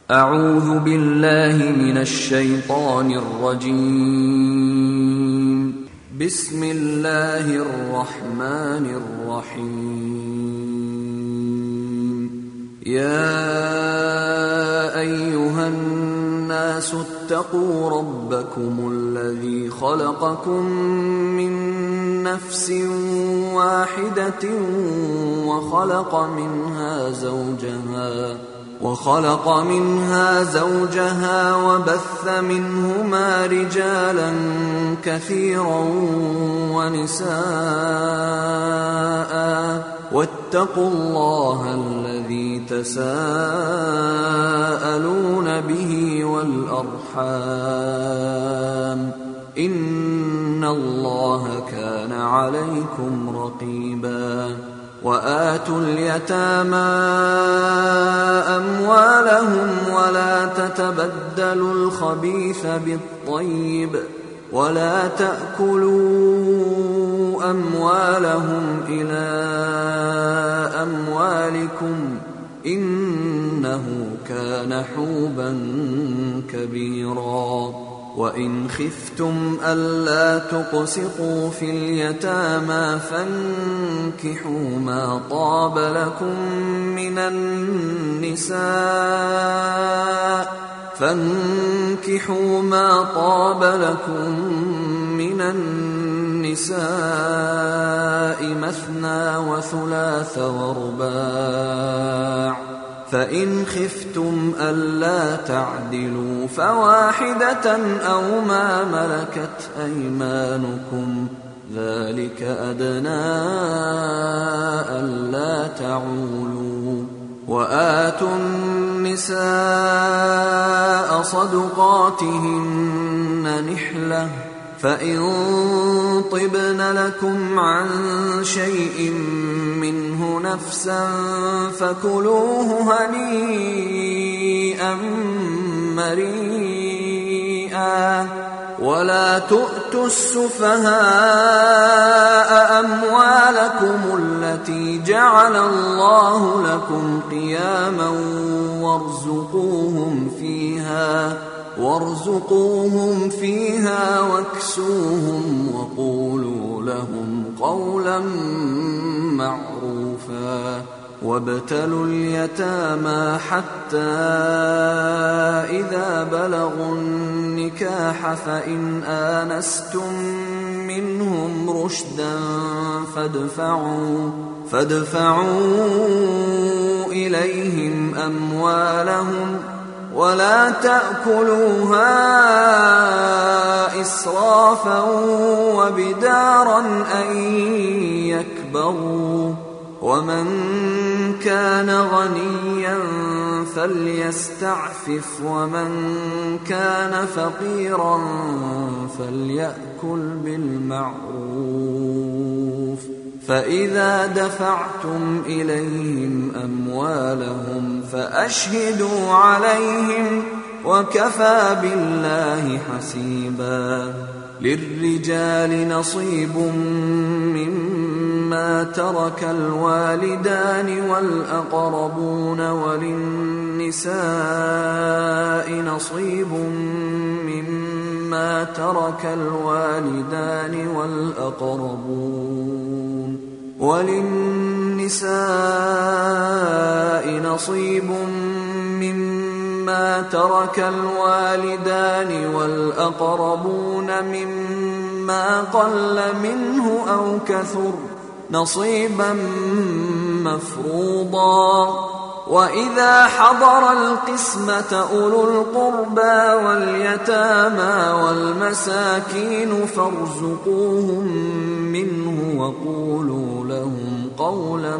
أعوذ بالله من الشيطان الرجيم. بسم الله الرحمن الرحيم. يا أيها الناس اتقوا ربكم الذي خلقكم من نفس واحدة وخلق منها زوجها وبث منهما رجالا كثيرا ونساء، واتقوا الله الذي تساءلون به والأرحام، إن الله كان عليكم رقيبا. وآتوا اليتامى أموالهم ولا تتبدلوا الخبيث بالطيب، ولا تأكلوا أموالهم إلى أموالكم، إنه كان حوبا كبيرا. وإن خفتم ألا تقسطوا في اليتامى فانكحوا ما طاب لكم من النساء مثنى وثلاث ورباع، فإن خفتم ألا تعدلوا فواحدة أو ما ملكت أيمانكم، ذلك أدنى ألا تعولوا. وآتوا النساء صدقاتهن نحلة، فإن طبن لكم عن شيء منه نفسا فكلوه هنيئا مريئا. ولا تؤتوا السفهاء أموالكم التي جعل الله لكم قياما وارزقوهم فيها واكسوهم وقولوا لهم قولا معروفا. وابتلوا اليتامى حتى إذا بلغوا النكاح فإن آنستم منهم رشدا فادفعوا إليهم أموالهم، ولا تأكلوها إسرافا وبدارا أن يكبروا. ومن كان غنيا فليستعفف، ومن كان فقيرا فليأكل بالمعروف. فإذا دفعتم إليهم أموالهم فأشهدوا عليهم، وكفى بالله حسيبا. للرجال نصيب مما ترك الوالدان والأقربون، وللنساء نصيب مما ترك الوالدان والأقربون مما قل منه أو كثر، نصيبا مفروضا. وإذا حضر القسمة أولو القربى واليتامى والمساكين فارزقوهم منه وقولوا لهم قولا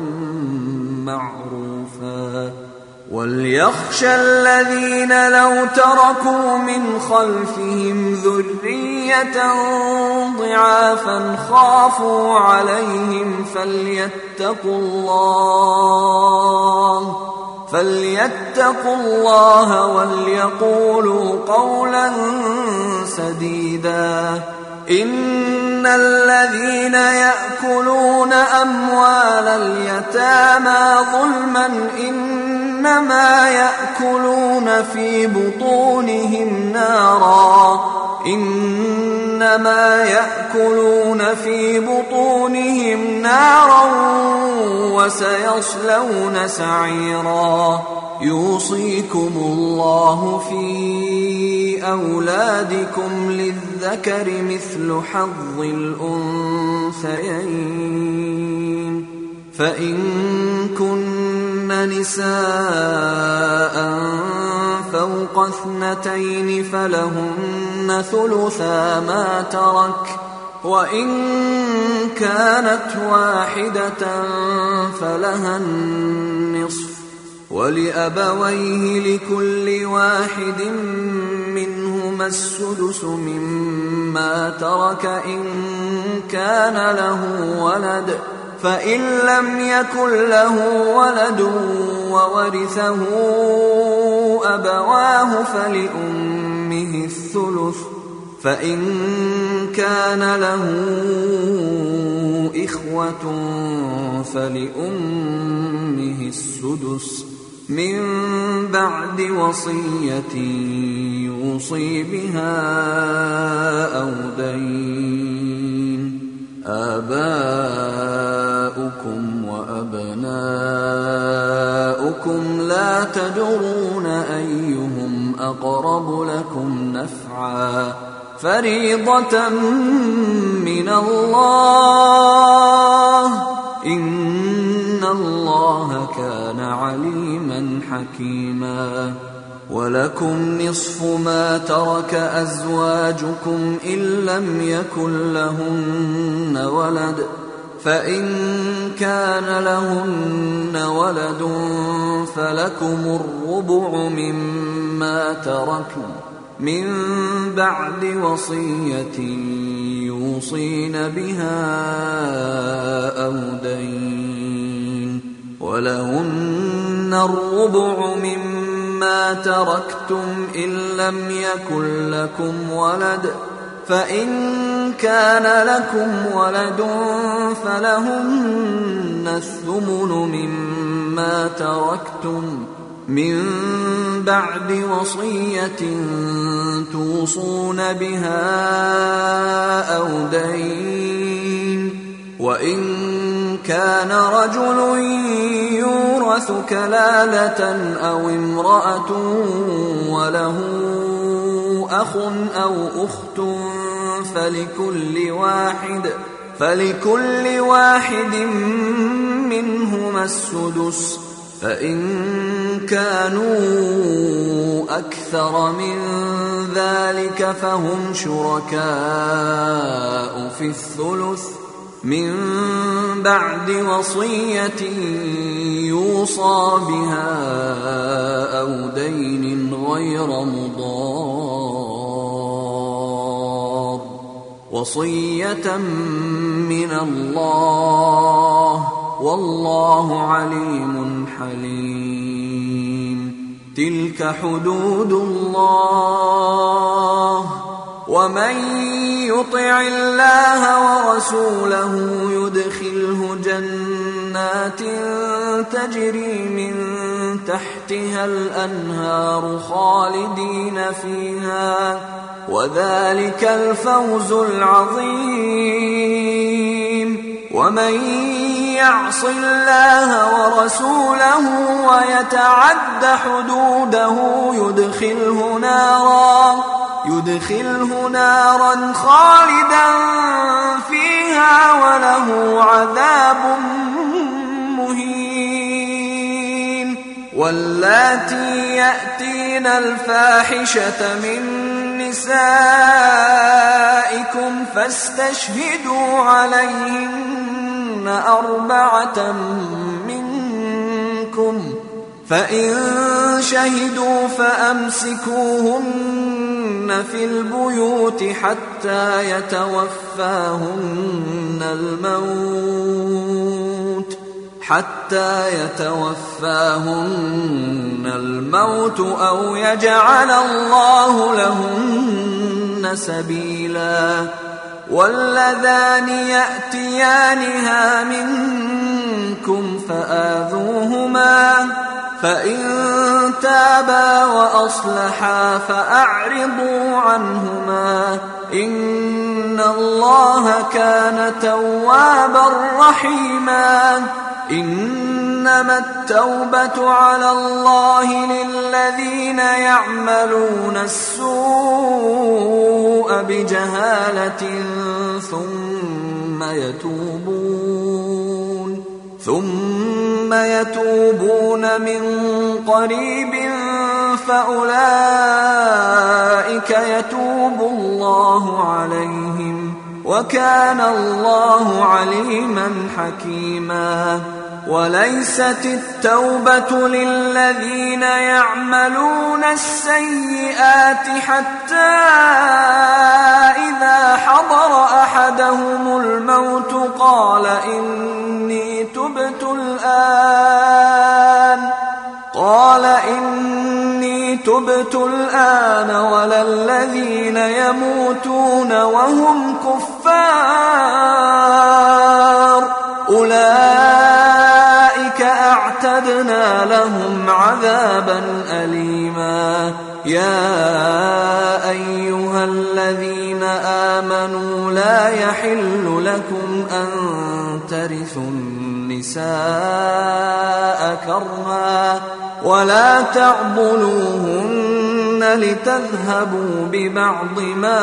معروفا. وليخشى الذين لو تركوا من خلفهم ذرية ضعافا خافوا عليهم فليتقوا الله وليقولوا قولا سديدا. إن الذين يأكلون أموال اليتامى ظلما إنما يأكلون في بطونهم نارا وسيصلون سعيرا. يوصيكم الله في أولادكم للذكر مثل حظ الأنثيين، فإن كن نساء فوق 2 فلهن ثلثا ما ترك، وإن كانت واحدة فلها النصف، ولأبويه لكل واحد منهما السدس مما ترك إن كان له ولد، فإن لم يكن له ولد وورثه أبواه فلأمه الثلث، فإن كان له إخوة فلأمه السدس من بعد وصية يوصي بها أو دين. آباؤكم وأبناؤكم لا تدرون أيهم أقرب لكم نفعا، فريضة من الله، إن الله كان عليما حكيما. ولكم نصف ما ترك أزواجكم إن لم يكن لهن ولد، فإن كان لهن ولد فلكم الربع مما تركن من بعد وصية يوصين بها أو دين، ولهن الربع مما تركتم إن لم يكن لكم ولد، فإن كان لكم ولد فلهن الثمن مما تركتم من بعد وصية توصون بها أو دين. وإن كان رجل يورث كلالة أو امرأة وله أخ أو أخت فلكل واحد منهما السدس، فإن كانوا أكثر من ذلك فهم شركاء في الثلث من بعد وصية يوصى بها أو دين غير مضار، وصية من الله، والله عليم حليم. تلك حدود الله، ومن يطع الله ورسوله يدخله جنات تجري من تحتها الأنهار خالدين فيها، وذلك الفوز العظيم. ومن يعص الله ورسوله ويتعد حدوده يدخله نارا خالدا فيها وله عذاب مهين. واللاتي يأتين الفاحشة من نسائكم فاستشهدوا عليهن 4 منكم، فإن شهدوا فأمسكوهن في البيوت حتى يتوفاهن الموت أو يجعل الله لهن سبيلا. واللذان يأتيانها منكم فآذوهما فإن تابا وأصلحا فأعرضوا عنهما إن الله كان توابا رحيما. إنما التوبة على الله للذين يعملون السوء بجهالة ثم يتوبون من قريب فأولئك يتوب الله عليهم وكان الله عليما حكيما. وليست التوبة للذين يعملون السيئات حتى إذا حضر أحدهم الموت قال إني تبت الآن ولا الذين يموتون وهم كفار أولئك أعتدنا لهم عذابا أليما. يا أيها الذين آمنوا لا يحل لكم أن ترثوا النساء كرها ولا تعضلوهن لتذهبوا ببعض ما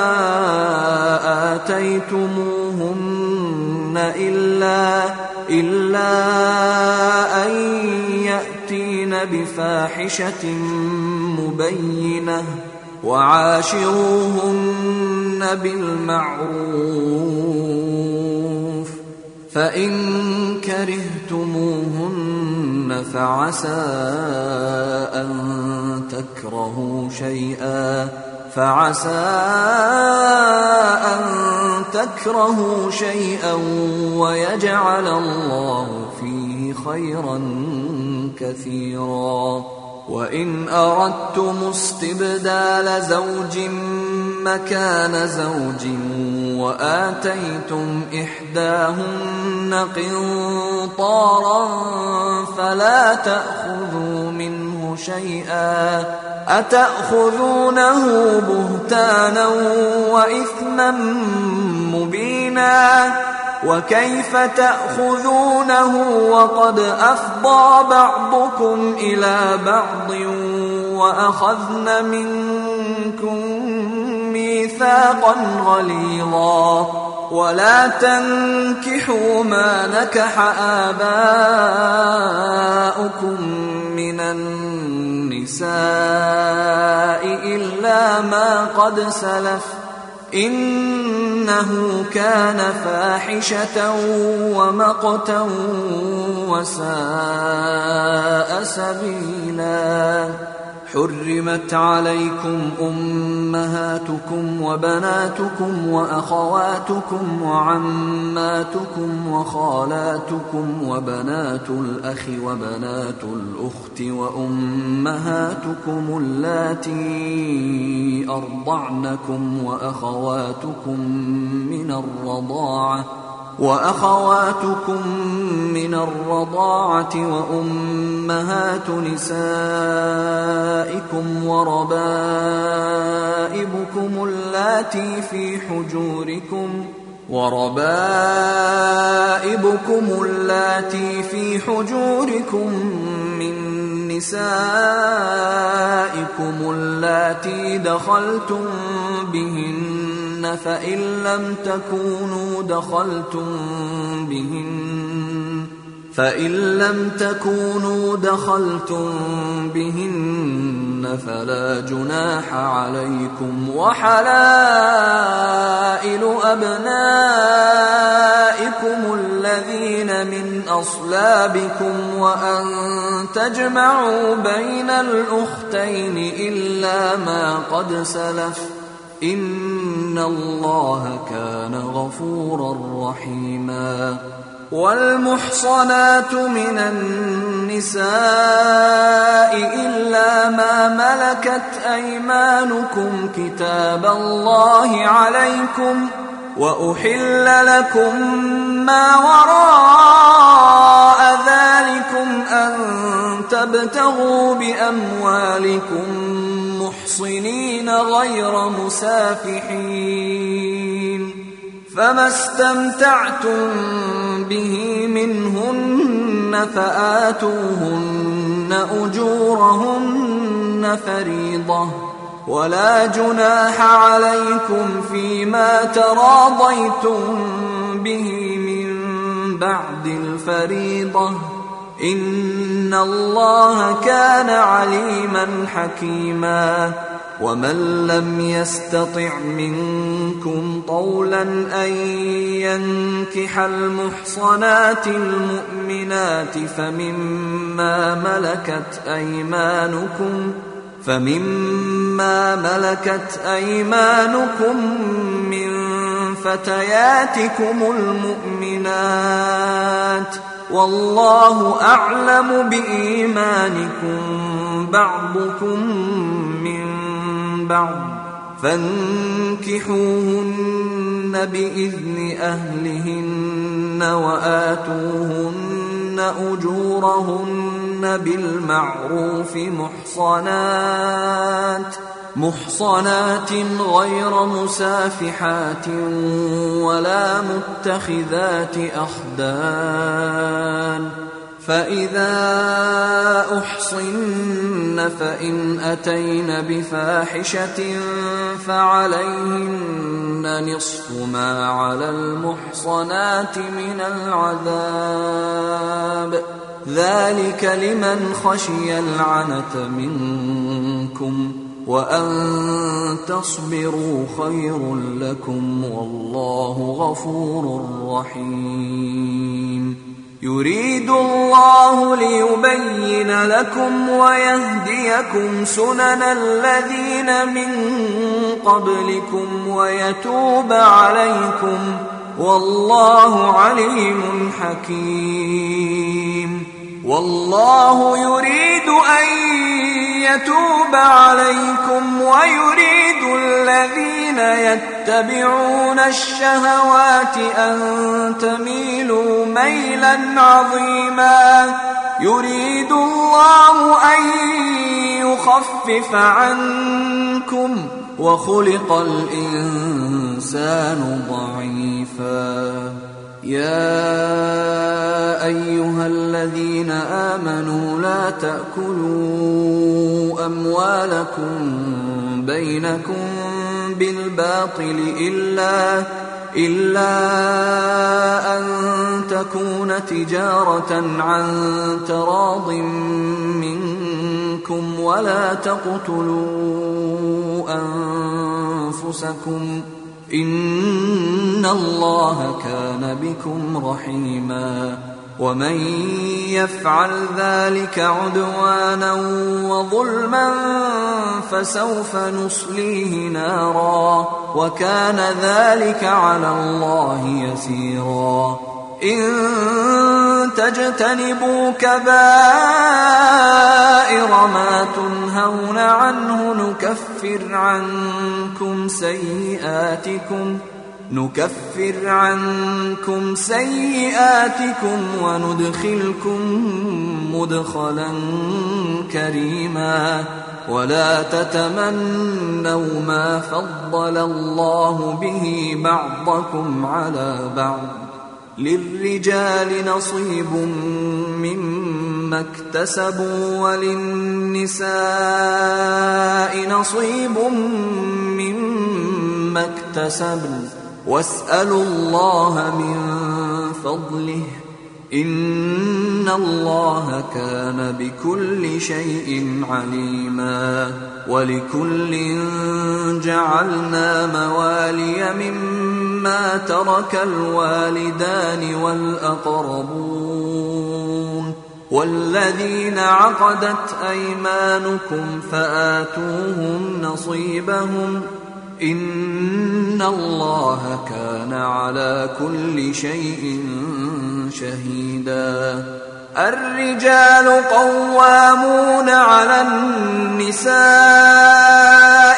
آتيتموهن إلا أن يأتين بفاحشة مبينة وعاشروهن بالمعروف. فإن كرهتموهن فعسى أن تكرهوا شيئا ويجعل الله فيه خيرا كثيرا. وإن أردتم استبدال زوج مكان زوج وآتيتم إحداهن قنطارا فلا تأخذوا منه شيئا أتأخذونه بهتانا وإثما مبينا. وكيف تأخذونه وقد أفضى بعضكم إلى بعض وأخذن منكم ميثاقا غليظا. ولا تنكحوا ما نكح آباؤكم من النساء إلا ما قد سلف إنه كان فاحشة ومقتا وساء سبيلا. حرمت عليكم أمهاتكم وبناتكم وأخواتكم وعماتكم وخالاتكم وبنات الأخ وبنات الأخت وأمهاتكم اللاتي أرضعنكم وأخواتكم من الرضاعة وأمهات نسائكم وربائبكم اللاتي في حجوركم من نسائكم اللاتي دخلتم بهن فإن لم تكونوا دخلتم بهن فلا جناح عليكم. وحلائل أبنائكم الذين من أصلابكم وأن تجمعوا بين الأختين إلا ما قد سلف إن الله كان غفورا رحيما. والمحصنات من النساء إلا ما ملكت أيمانكم كتاب الله عليكم وأحل لكم ما وراء ذلكم أن تبتغوا بأموالكم محصنين غير مسافحين، فما استمتعتم به منهن فآتوهن أجورهن فريضة، ولا جناح عليكم فيما تراضيتم به من بعد الفريضة، إن الله كان عليما حكيما. ومن لم يستطع منكم طولا أن ينكح المحصنات المؤمنات فمما ملكت أيمانكم من فتياتكم المؤمنات، والله أعلم بإيمانكم بعضكم من بعض، فانكحوهن بإذن أهلهن وآتوهن أجورهن بالمعروف محصنات غير مسافحات ولا متخذات أخدان، فإذا أحصن فإن أتين بفاحشة فعليهن نصف ما على المحصنات من العذاب، ذلك لمن خشي العنة منكم، وأن تصبروا خير لكم، والله غفور رحيم. يريد الله ليبين لكم ويهديكم سنن الذين من قبلكم ويتوب عليكم، والله عليم حكيم. والله يريد أن يتوب عليكم ويريد الذين يتبعون الشهوات أن تميلوا ميلا عظيما. يريد الله أن يخفف عنكم وخلق الإنسان ضعيفا. يا أيها الذين آمنوا لا تأكلوا أموالكم بينكم بالباطل إلا أن تكون تجارة عن تراض منكم، ولا تقتلوا أنفسكم، إن الله كان بكم رحيما. ومن يفعل ذلك عدوانا وظلما فسوف نصليه نارا، وكان ذلك على الله يسيرا. إن تجتنبوا كبائر ما تنهون عنه نكفر عنكم سيئاتكم وندخلكم مدخلا كريما. ولا تتمنوا ما فضل الله به بعضكم على بعض، للرجال نصيب مما اكتسبوا وللنساء نصيب مما اكتسبن، واسألوا الله من فضله، إن الله كان بكل شيء عليما. ولكل جعلنا موالي مما ترك الوالدان والأقربون والذين عقدت أيمانكم فآتوهم نصيبهم، إن الله كان على كل شيء شهيدا. الرجال قوامون على النساء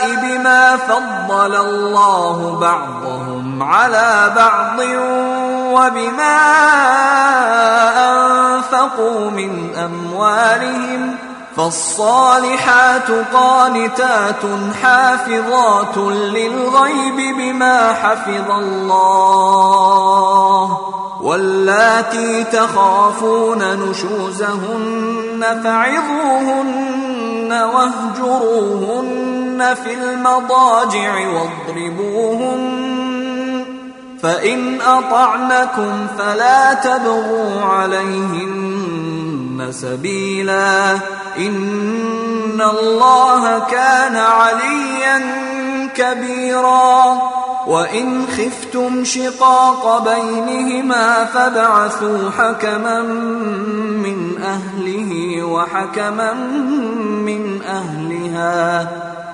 بما فضل الله بعضهم على بعض وبما أنفقوا من أموالهم فالصالحات قانتات حافظات للغيب بما حفظ الله واللاتي تخافون نشوزهن فعظوهن واهجروهن في المضاجع واضربوهن فإن أطعنكم فلا تبغوا عليهن سبيلا إن الله كان عليا كبيرا وإن خفتم شقاق بينهما فابعثوا حكما من أهله وحكما من أهلها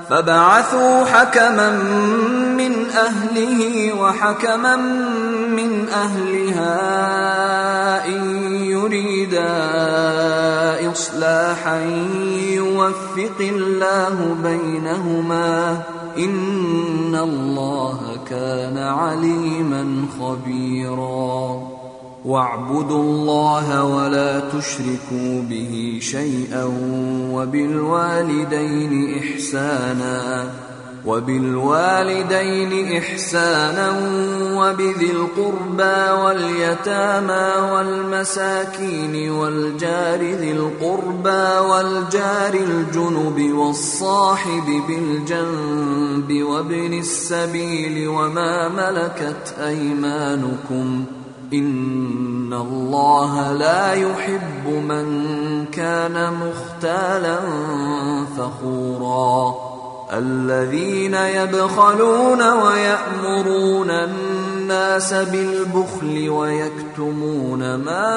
إن يريدا إصلاحا يوفق الله بينهما إن الله كان عليما خبيرا واعبدوا الله ولا تشركوا به شيئا وبالوالدين إحسانا وبذي القربى واليتامى والمساكين والجار ذي القربى والجار الجنب والصاحب بالجنب وابن السبيل وما ملكت أيمانكم إن الله لا يحب من كان مختالا فخورا الذين يبخلون ويأمرون الناس بالبخل ويكتمون ما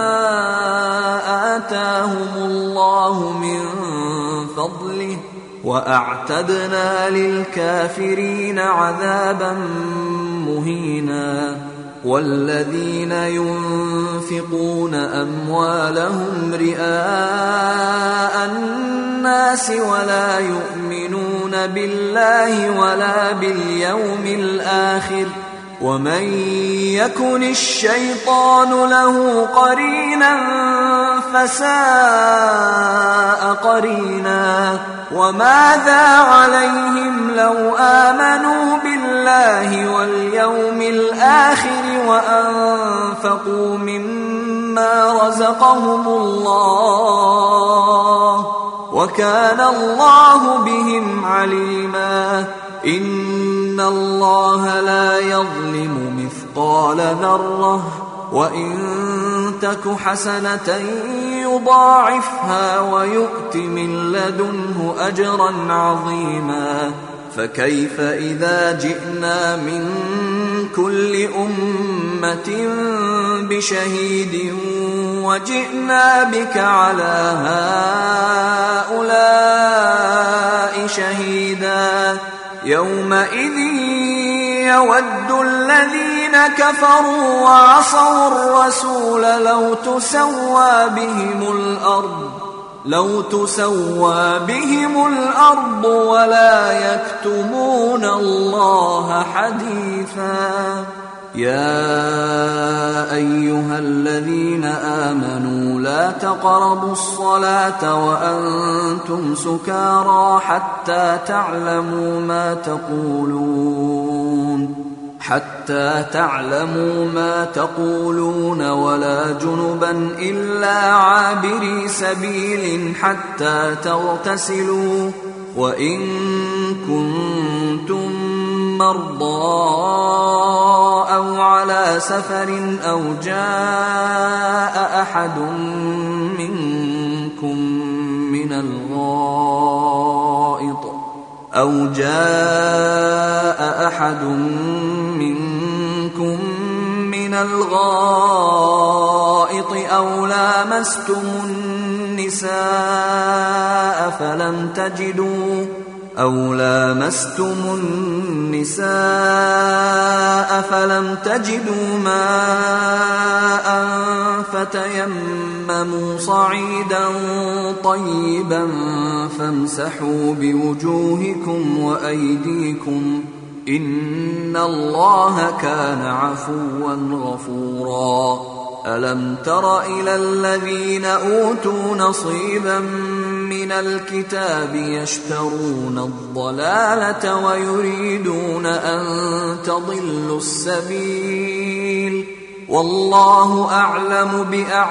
آتاهم الله من فضله وأعتدنا للكافرين عذابا مهينا والذين ينفقون أموالهم رئاء الناس ولا يؤمنون بالله ولا باليوم الآخر ومن يكن الشيطان له قرينا فساء قرينا وماذا عليهم لو آمنوا بالله واليوم الآخر وأنفقوا مما رزقهم الله وكان الله بهم عليما إن الله لا يظلم مثقال ذرة وإن تك حسنة يضاعفها ويؤت من لدنه أجرا عظيما فكيف إذا جئنا من كل أمة بشهيد وجئنا بك على هؤلاء شهيدا يومئذ يود الذين كفروا وعصوا الرسول لو تسوى بهم الأرض ولا يكتمون الله حديثا يا أيها الذين آمنوا لا تقربوا الصلاة وأنتم سكارى حتى تعلموا ما تقولون ولا جنبا إلا عابري سبيل حتى تغتسلوا وإن كنتم مرضى أو على سفر أو جاء أحد منكم من الغائط أو لامستم النساء فلم تجدوا ماء فتيمموا صعيدا طيبا فامسحوا بوجوهكم إن الله كان عفوا غفورا ألم تر إلى الذين أوتوا نصيبا من الكتاب يشترون الضلالة ويريدون أن تضلوا السبيل والله أعلم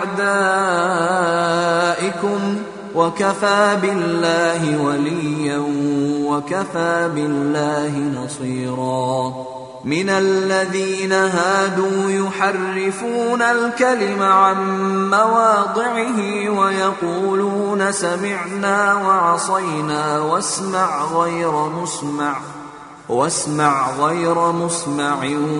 بأعدائكم وكفى بالله وليا وكفى بالله نصيرا من الذين هادوا يحرفون الكلم عن مواضعه ويقولون سمعنا وعصينا واسمع غير مسمع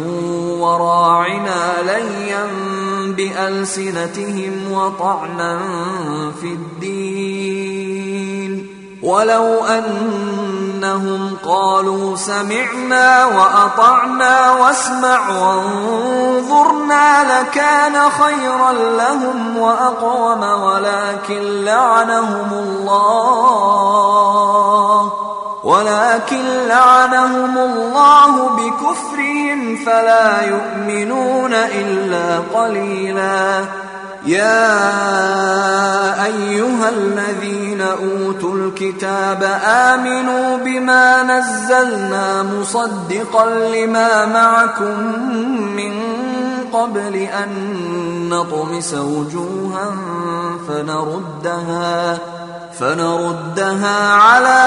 وراعنا ليا بألسنتهم وطعنا في الدين ولو أنهم قالوا سمعنا وأطعنا واسمع وانظرنا لكان خيرا لهم وأقوم ولكن لعنهم الله بكفرهم فلا يؤمنون إلا قليلا يا أيها الذين أوتوا الكتاب آمنوا بما نزلنا مصدقا لما معكم من قبل أن نطمس وجوها فنردها على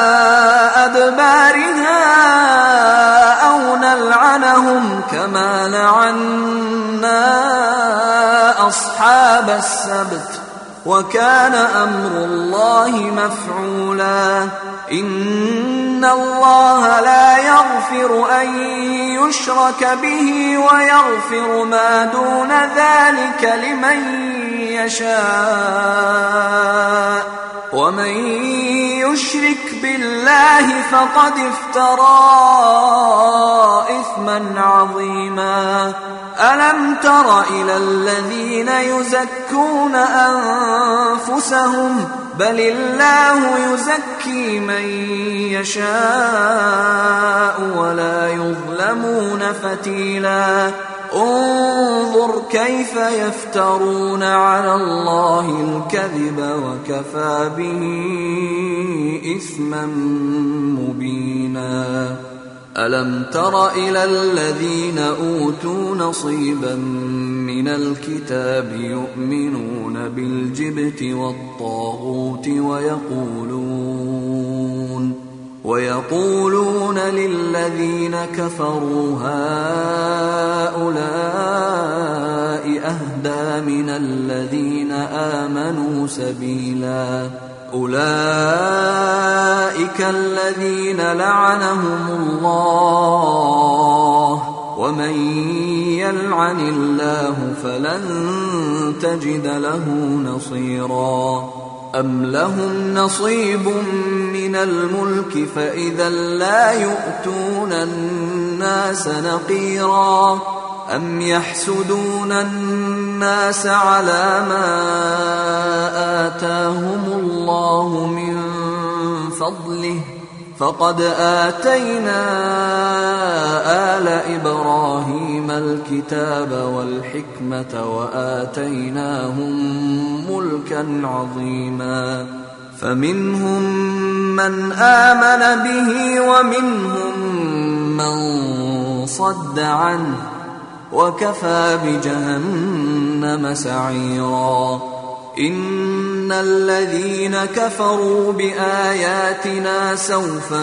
أدبارها أو نلعنهم كما لعنا أصحاب السبت وكان أمر الله مفعولا إن الله لا يغفر أن يشرك به ويغفر ما دون ذلك لمن يشاء ومن يشرك بالله فقد افترى إثما عظيما ألم تر إلى الذين يزكون أنفسهم بل الله يزكي من يشاء ولا يظلمون فتيلا انظر كيف يفترون على الله الكذب وكفى به إثما مبينا ألم تر إلى الذين أوتوا نصيبا من الكتاب يؤمنون بالجبت والطاغوت ويقولون للذين كفروا هؤلاء أهدى من الذين آمنوا سبيلا أولئك الذين لعنهم الله ومن يلعن الله فلن تجد له نصيرا أم لهم نصيب من الملك فإذا لا يؤتون الناس نقيرا أم يحسدون الناس على ما آتاهم الله من فضله فقد آتينا آل إبراهيم الكتاب والحكمة وآتيناهم ملكا عظيما فمنهم من آمن به ومنهم من صد عنه وكفى بجهنم سعيرا إن الذين كفروا بآياتنا سوف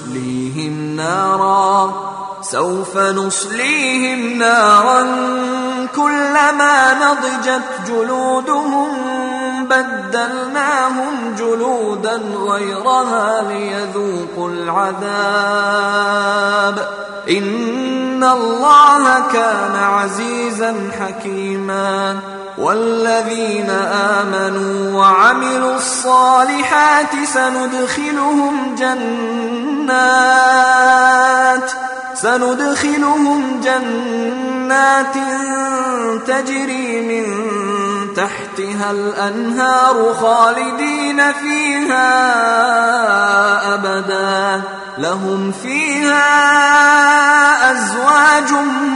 نصليهم نارا كلما نضجت جلودهم بدلناهم جلودا غيرها ليذوقوا العذاب إن الله كان عزيزا حكيما والذين آمنوا وعملوا الصالحات سندخلهم جنات تجري من تحتها الأنهار خالدين فيها أبدا لهم فيها أزواج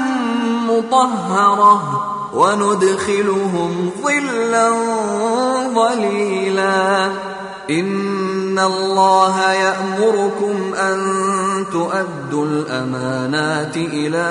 مطهرة وندخلهم ظلا ظليلا إن الله يأمركم أن تؤدوا الأمانات إلى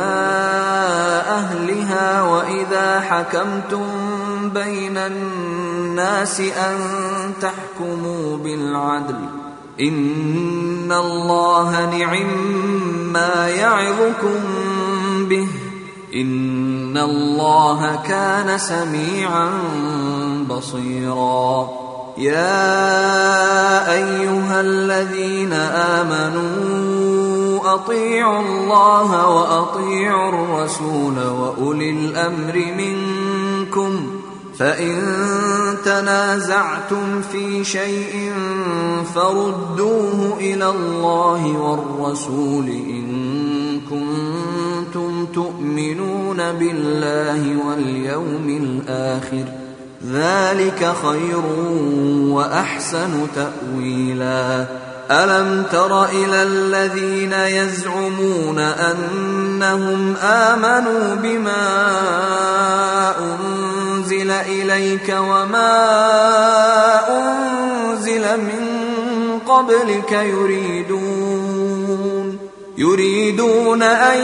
أهلها وإذا حكمتم بين الناس أن تحكموا بالعدل إن الله نعما يعظكم به إن الله كان سميعا بصيرا يا أيها الذين آمنوا أطيعوا الله وأطيعوا الرسول وأولي الأمر منكم فإن تنازعتم في شيء فردوه إلى الله والرسول إن كنتم تؤمنون بالله واليوم الآخر ذلك خير وأحسن تأويلا ألم تر إلى الذين يزعمون أنهم آمنوا بما أنزل إليك وما أنزل من قبلك يريدون أن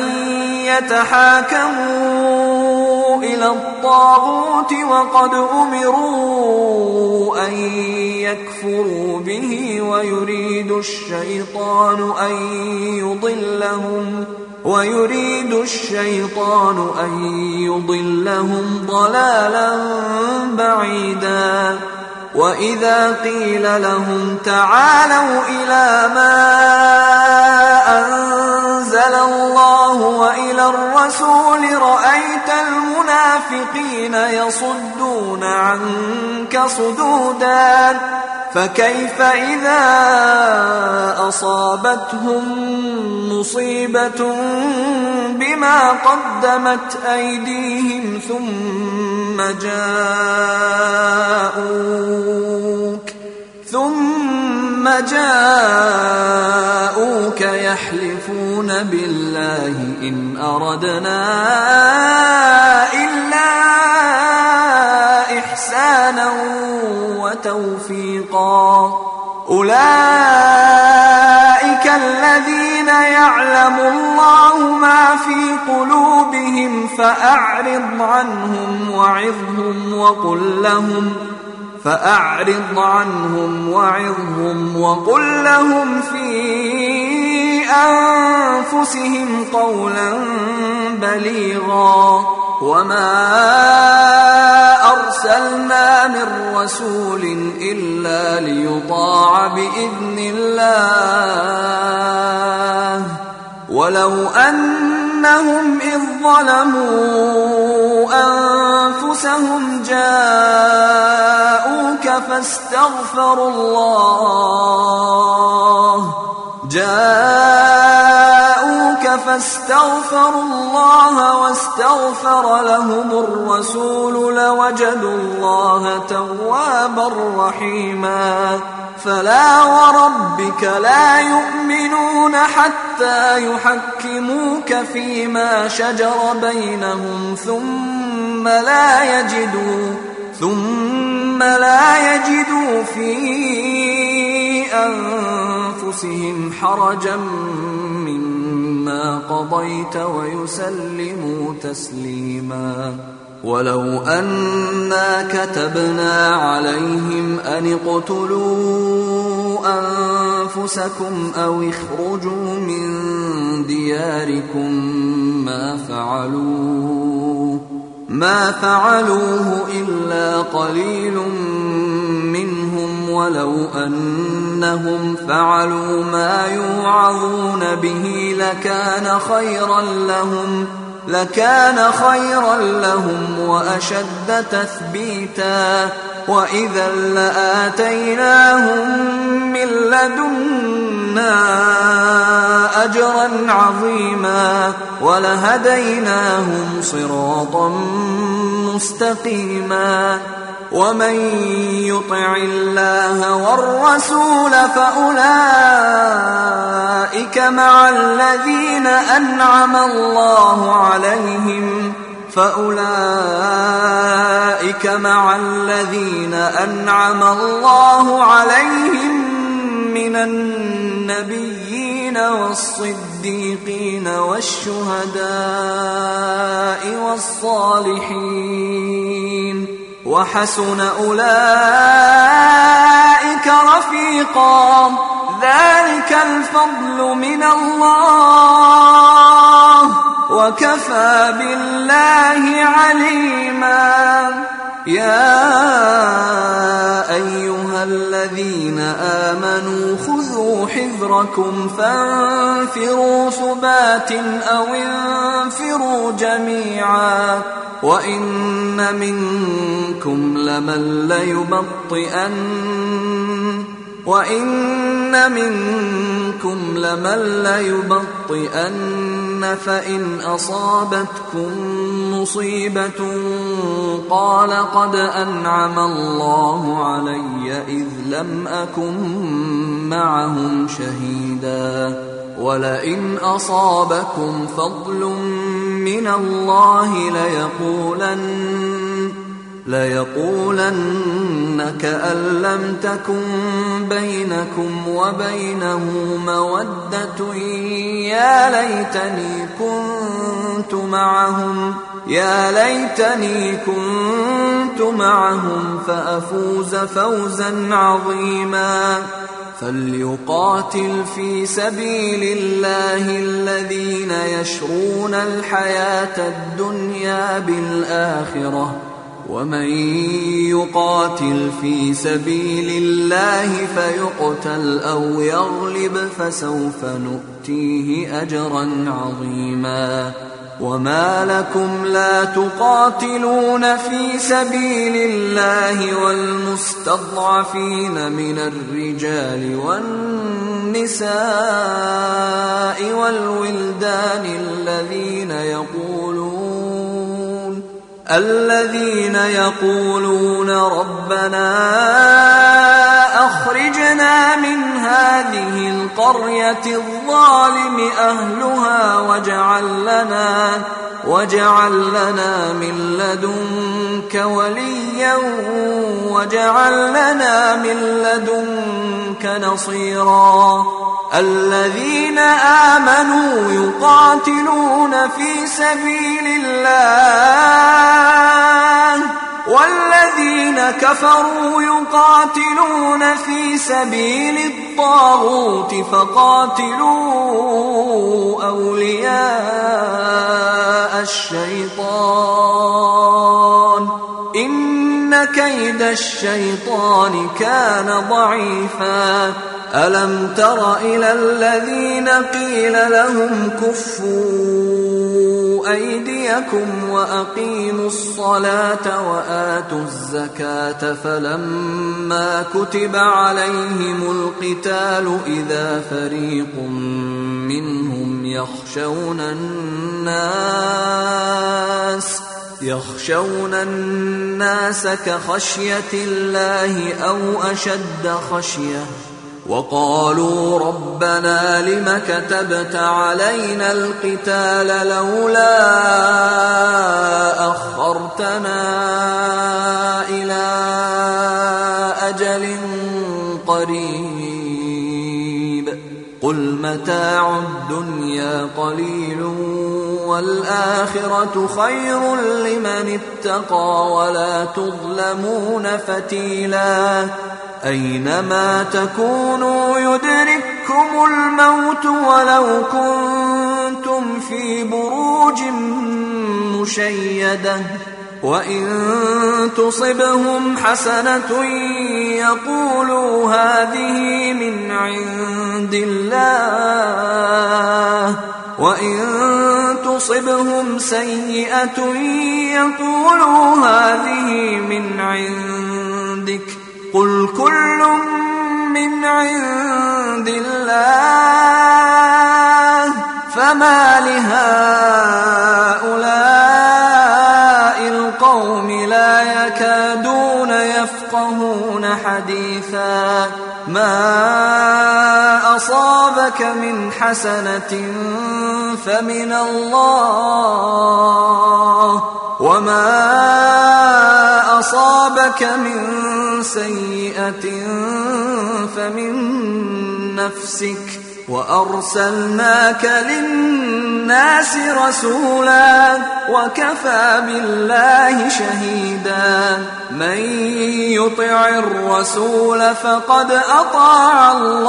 يتحاكموا إلى الطاغوت وقد أمروا أن يكفروا به ويريد الشيطان أن يضلهم ضلالا بعيدا وإذا قيل لهم تعالوا إلى ما أنزل الله وإلى الرسول رأيت المنافقين يصدون عنك صدودا فكيف إذا أصابتهم مصيبة بما قدمت أيديهم ثم جاءوك يحلفون بالله إن أردنا إلا إحسانا وتوفيقا أولئك الذين يعلم الله ما في قلوبهم فأعرض عنهم وعظهم وقل لهم في أنفسهم قولا بليغا وما أرسلنا من رسول إلا ليطاع بإذن الله ولو أنهم إذ ظلموا أنفسهم جاءوك فاستغفروا الله واستغفر لهم الرسول لوجدوا الله توابا رحيما فلا وربك لا يؤمنون حتى يحكموك فيما شجر بينهم ثم لا يجدوا في أنفسهم حرجا مما قضيت ويسلموا تسليما ولو أنا كتبنا عليهم أن اقتلوا أنفسكم أو اخرجوا من دياركم ما فعلوه إلا قليل منهم ولو أنهم فعلوا ما يوعظون به لكان خيرا لهم وأشد تثبيتا وإذا لآتيناهم من لدنا أجرا عظيما ولهديناهم صراطا مستقيما ومن يطع الله والرسول فأولئك مع الذين أنعم الله عليهم من النبيين والصديقين والشهداء والصالحين وحسن أولئك رفيقا ذلك الفضل من الله وكفى بالله عليما يا أيها الذين آمنوا خذوا حذركم فانفروا ثبات أو انفروا جميعا وإن منكم لمن ليبطئن فإن أصابتكم مصيبة قال قد أنعم الله علي إذ لم أكن معهم شهيدا ولئن أصابكم فضل من الله ليقولن كأن لم تكن بينكم وبينه مودة يا ليتني كنت معهم فأفوز فوزا عظيما فليقاتل في سبيل الله الذين يشرون الحياة الدنيا بالآخرة ومن يقاتل في سبيل الله فيقتل أو يغلب فسوف نؤتيه أجرا عظيما وما لكم لا تقاتلون في سبيل الله والمستضعفين من الرجال والنساء والولدان الذين يقولون ربنا أخرجنا من هذه القرية الظالم أهلها واجعل لنا من لدنك وليا واجعل لنا من لدنك نصيرا الذين آمنوا يقاتلون في سبيل الله والذين كفروا يقاتلون في سبيل الطاغوت فقاتلوا أولياء الشيطان إن كيد الشيطان كان ضعيفا ألم تر إلى الذين قيل لهم كفوا أيديكم وأقيموا الصلاة وآتوا الزكاة فلما كتب عليهم القتال إذا فريق منهم يخشون الناس كخشية الله أو أشد خشية وقالوا ربنا لم كتبت علينا القتال لولا أخرتنا إلى أجل قريب قل متاع الدنيا قليل والآخرة خير لمن اتقى ولا تظلمون فتيلا أينما تكونوا يدرككم الموت ولو كنتم في بروج مشيدة وإن تصبهم حسنة يقولوا هذه من عند الله وإن تصبهم سيئة يقولوا هذه من عندك قل كل من عند الله فما لهؤلاء القوم لا يكادون يفقهون حديثا. ما أصابك من حسنة فمن الله، وما أصابك من سيئة فمن نفسك، وأرسلناك للناس رسولا وكفى بالله شهيدا. من يطع الرسول فقد أطاع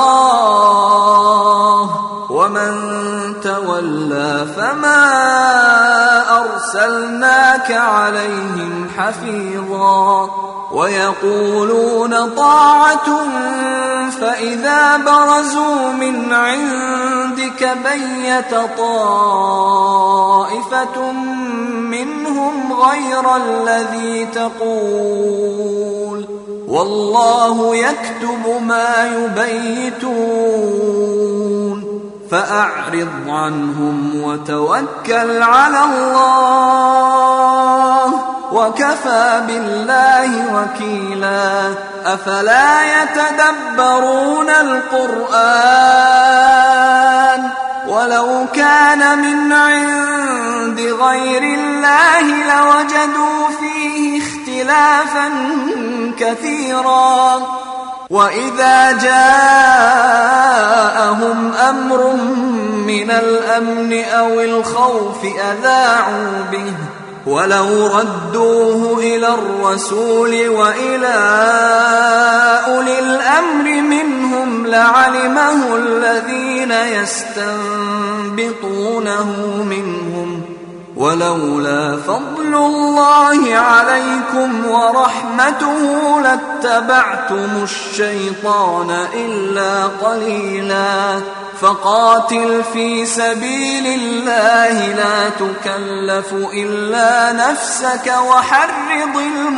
الله، ومن تولى فما أرسلناك عليهم حفيظا. ويقولون طاعة فإذا برزوا من عندك بيت طائفة منهم غير الذي تقول، والله يكتب ما يبيتون. فأعرض عنهم وتوكل على الله، وكفى بالله وكيلا. أفلا يتدبرون القرآن ولو كان من عند غير الله لوجدوا فيه اختلافا كثيرا. وإذا جاءهم أمر من الأمن أو الخوف أذاعوا به، ولو ردوه إلى الرسول وإلى أولي الأمر منهم لعلمه الذين يستنبطونه منهم، ولولا فضل الله عليكم ورحمته لاتبعتم الشيطان إلا قليلا. فقاتل في سبيل الله لا تكلف إلا نفسك وحرض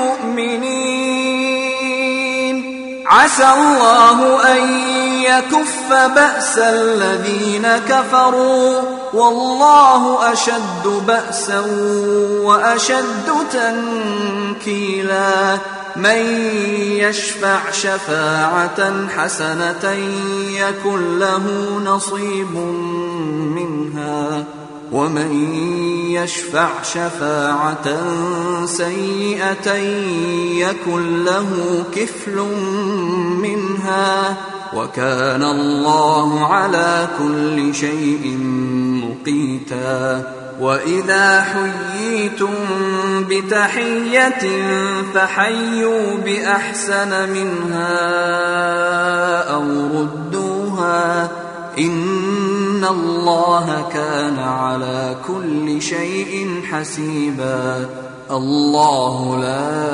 المؤمنين. عسى الله أن يكف بأس الذين كفروا، والله أشد بأسا وأشد تنكيلا. من يشفع شفاعة حسنة يكن له نصيب منها، ومن يشفع شفاعة سيئة يكن له كفل منها، وكان الله على كل شيء مقيتا. وإذا حييتم بتحية فحيوا بأحسن منها أو ردوها، إن الله كان على كل شيء حسيبا. الله لا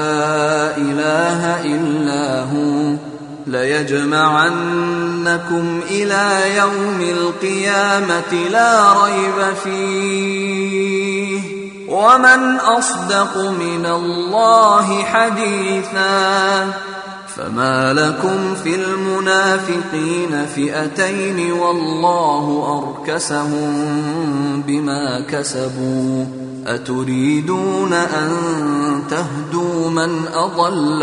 إله إلا هو ليجمعنكم إلى يوم القيامة لا ريب فيه، ومن أصدق من الله حديثا. فما لكم في المنافقين فئتين والله أركسهم بما كسبوا، أتريدون أن تهدوا من أضل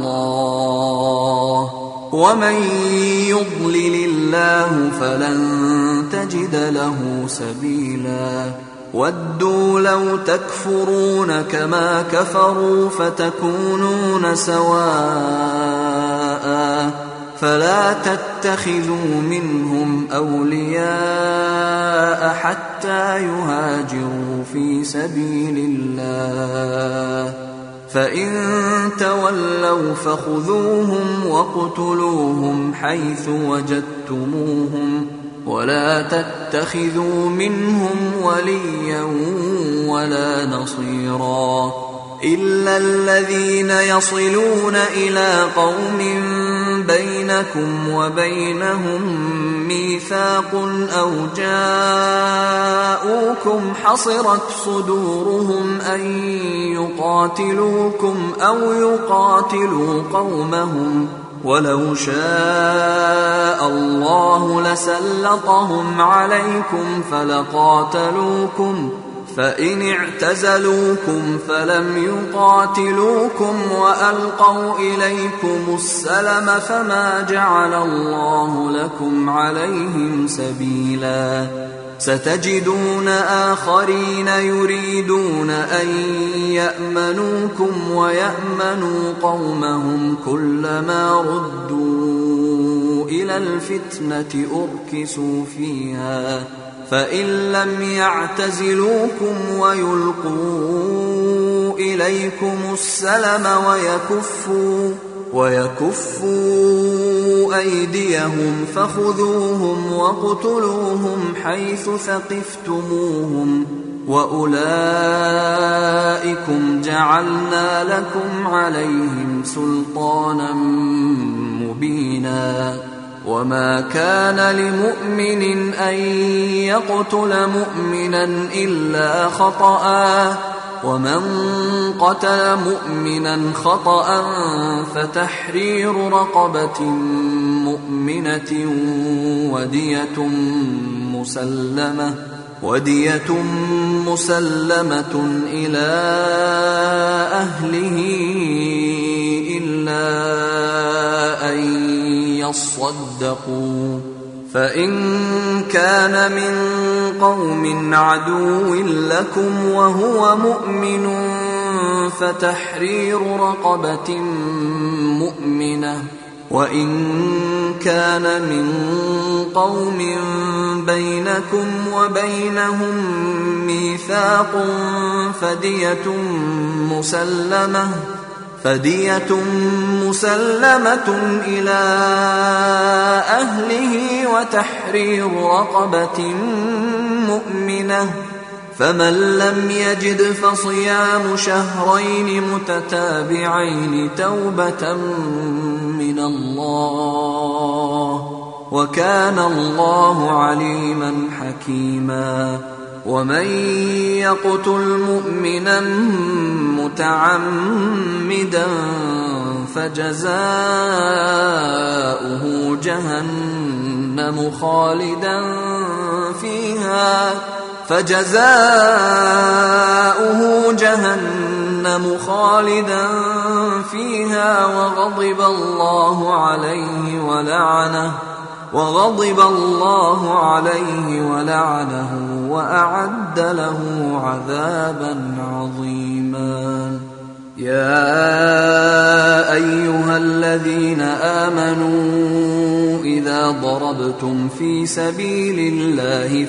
الله، ومن يضلل الله فلن تجد له سبيلا. ودوا لو تكفرون كما كفروا فتكونون سواء، فلا تتخذوا منهم أولياء حتى يهاجروا في سبيل الله، فإن تولوا فخذوهم واقتلوهم حيث وجدتموهم، ولا تتخذوا منهم وليا ولا نصيرا، إلا الذين يصلون إلى قوم بينكم وبينهم ميثاق أو جاءوكم حصرت صدورهم أن يقاتلوكم أو يقاتلوا قومهم، ولو شاء الله لسلطهم عليكم فإن اعتزلوكم فلم يقاتلوكم وألقوا إليكم السلم فما جعل الله لكم عليهم سبيلا ستجدون آخرين يريدون أن يأمنوكم ويأمنوا قومهم كلما ردوا إلى الفتنة أركسوا فيها فإن لم يعتزلوكم ويلقوا إليكم السلم ويكفوا أيديهم فخذوهم واقتلوهم حيث ثقفتموهم وأولئكم جعلنا لكم عليهم سلطانا مبينا وما كان لمؤمن أن يقتل مؤمنا إلا خطأ ومن قتل مؤمنا خطأ فتحرير رقبة مؤمنة ودية مسلمة إلى أهله إلا أن يصدقوا فإن كان من قوم عدو لكم وهو مؤمن فتحرير رقبة مؤمنة وإن كان من قوم بينكم وبينهم ميثاق فدية مسلمة إلى أهله وتحرير رقبة مؤمنة فمن لم يجد فصيام شهرين متتابعين توبة من الله وكان الله عليما حكيما ومن يقتل مؤمنا متعمدا فجزاؤه جهنم خالدا فيها وغضب الله عليه ولعنه وأعد له عذابا عظيما يا أيها الذين آمنوا إذا ضربتم في سبيل الله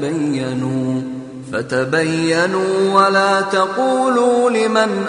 فتبينوا ولا تقولوا لمن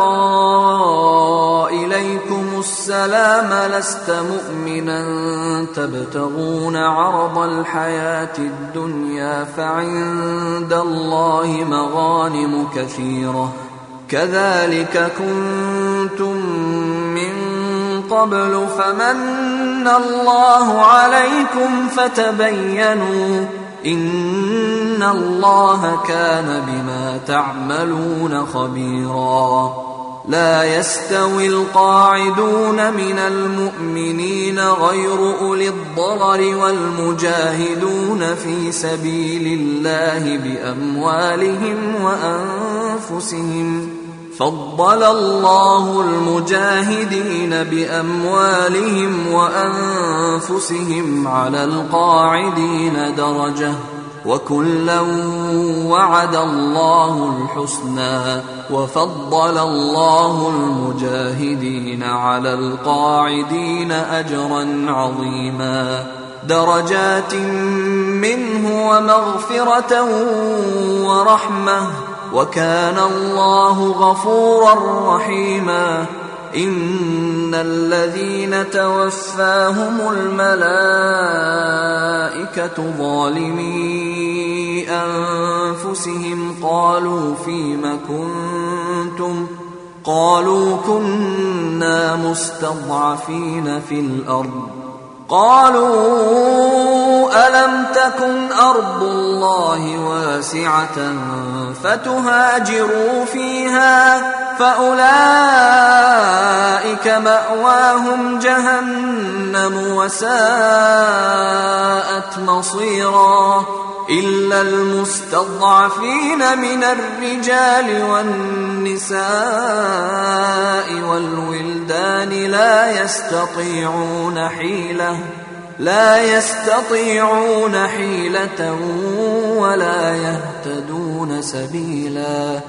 ألقى إليكم السلام لست مؤمنا تبتغون عرض الحياة الدنيا فعند الله مغانم كثيرة كذلك كنتم من قبل فمن الله عليكم فتبينوا إن الله كان بما تعملون خبيرا لا يستوي القاعدون من المؤمنين غير أولي الضرر والمجاهدون في سبيل الله بأموالهم وأنفسهم فضل الله المجاهدين بأموالهم وأنفسهم على القاعدين درجة وكلا وعد الله الحسنى وفضل الله المجاهدين على القاعدين أجرا عظيما درجات منه ومغفرة ورحمة وكان الله غفورا رحيما إن الذين توفاهم الملائكة ظالمي أنفسهم قالوا فيم كنتم قالوا كنا مستضعفين في الأرض قالوا ألم تكن أرض الله واسعة فتهاجروا فيها فأولئك مأواهم جهنم وساءت مصيرا إلا المستضعفين من الرجال والنساء والولدان لا يستطيعون حيلة ولا يهتدون سبيلا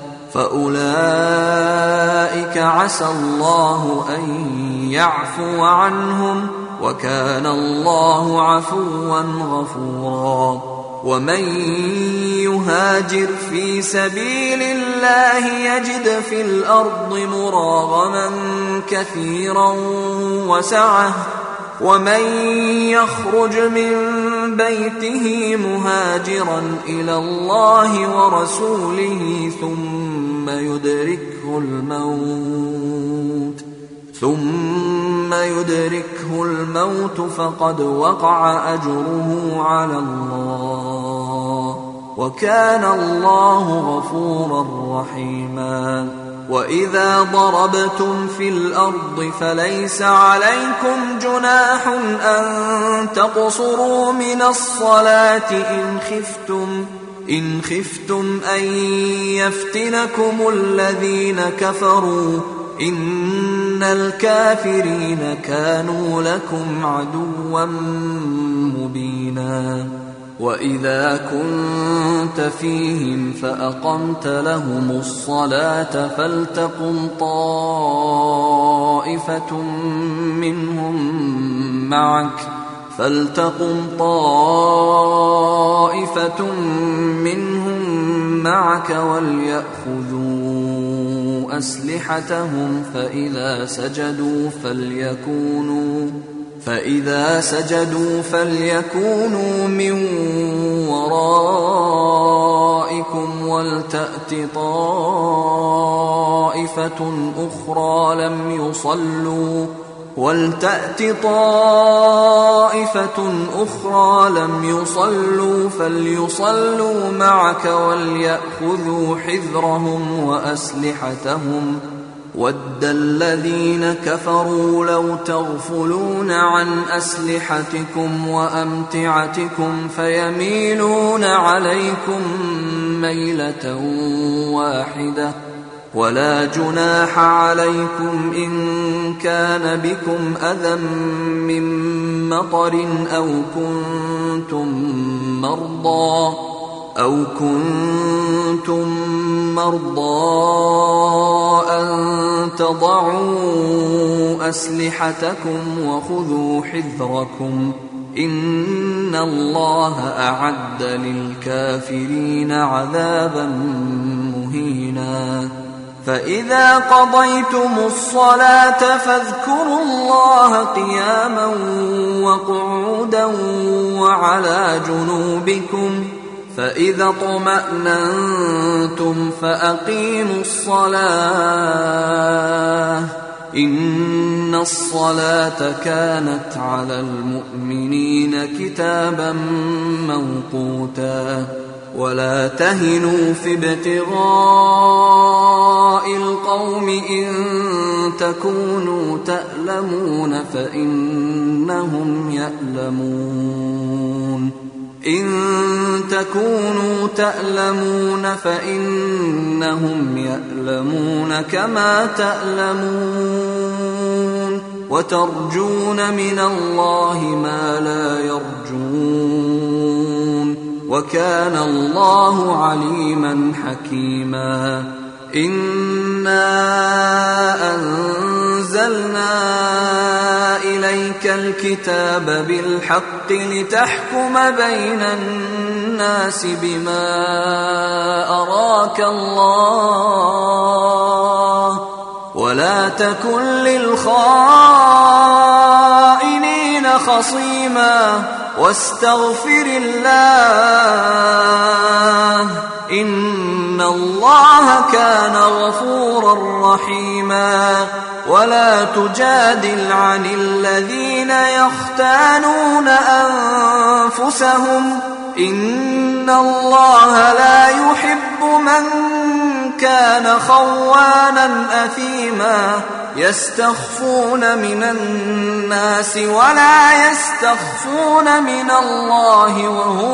فأولئك عسى الله أن يعفو عنهم وكان الله عفوا غفورا ومن يهاجر في سبيل الله يجد في الأرض مراغما كثيرا وسعة ومن يخرج من بيته مهاجرا إلى الله ورسوله ثم يدركه الموت فقد وقع أجره على الله وكان الله غفورا رحيما وإذا ضربتم في الأرض فليس عليكم جناح أن تقصروا من الصلاة إن خفتم أن يفتنكم الذين كفروا إن الكافرين كانوا لكم عدوا مبينا وإذا كنت فيهم فأقمت لهم الصلاة فلتقم طائفة منهم معك وليأخذوا أسلحتهم فإذا سجدوا فليكونوا من ورائكم ولتأت طائفة أخرى لم يصلوا فليصلوا معك وليأخذوا حذرهم وأسلحتهم وَدَّ الَّذِينَ كَفَرُوا لَوْ تَغْفُلُونَ عَنْ أَسْلِحَتِكُمْ وَأَمْتِعَتِكُمْ فَيَمِيلُونَ عَلَيْكُمْ مَيْلَةً وَاحِدَةً وَلَا جُنَاحَ عَلَيْكُمْ إِن كَانَ بِكُمْ أَذًى مِّن مَّطَرٍ أَوْ كُنتُم مَّرْضَىٰ أَن تَضَعُوا أَسْلِحَتَكُمْ وَخُذُوا حِذْرَكُمْ إِنَّ اللَّهَ أَعَدَّ لِلْكَافِرِينَ عَذَابًا مُّهِينًا فَإِذَا قَضَيْتُمُ الصَّلَاةَ فاذكروا الله قِيَامًا وَقُعُودًا وَعَلَىٰ جُنُوبِكُمْ فإذا اطمأننتم فأقيموا الصلاة إن الصلاة كانت على المؤمنين كتابا موقوتا ولا تهنوا في ابتغاء القوم إن تكونوا تألمون فإنهم يألمون كما تألمون وترجون من الله ما لا يرجون وكان الله عليما حكيما إنا أنزلنا إليك الكتاب بالحق لتحكم بين الناس بما أراك الله ولا تكن للخائنين خصيما واستغفر الله إن الله كان غفورا رحيما ولا تجادل عن الذين يختانون أنفسهم إن الله لا يحب من كان خوانا أثيما يستخفون من الناس ولا يستخفون من الله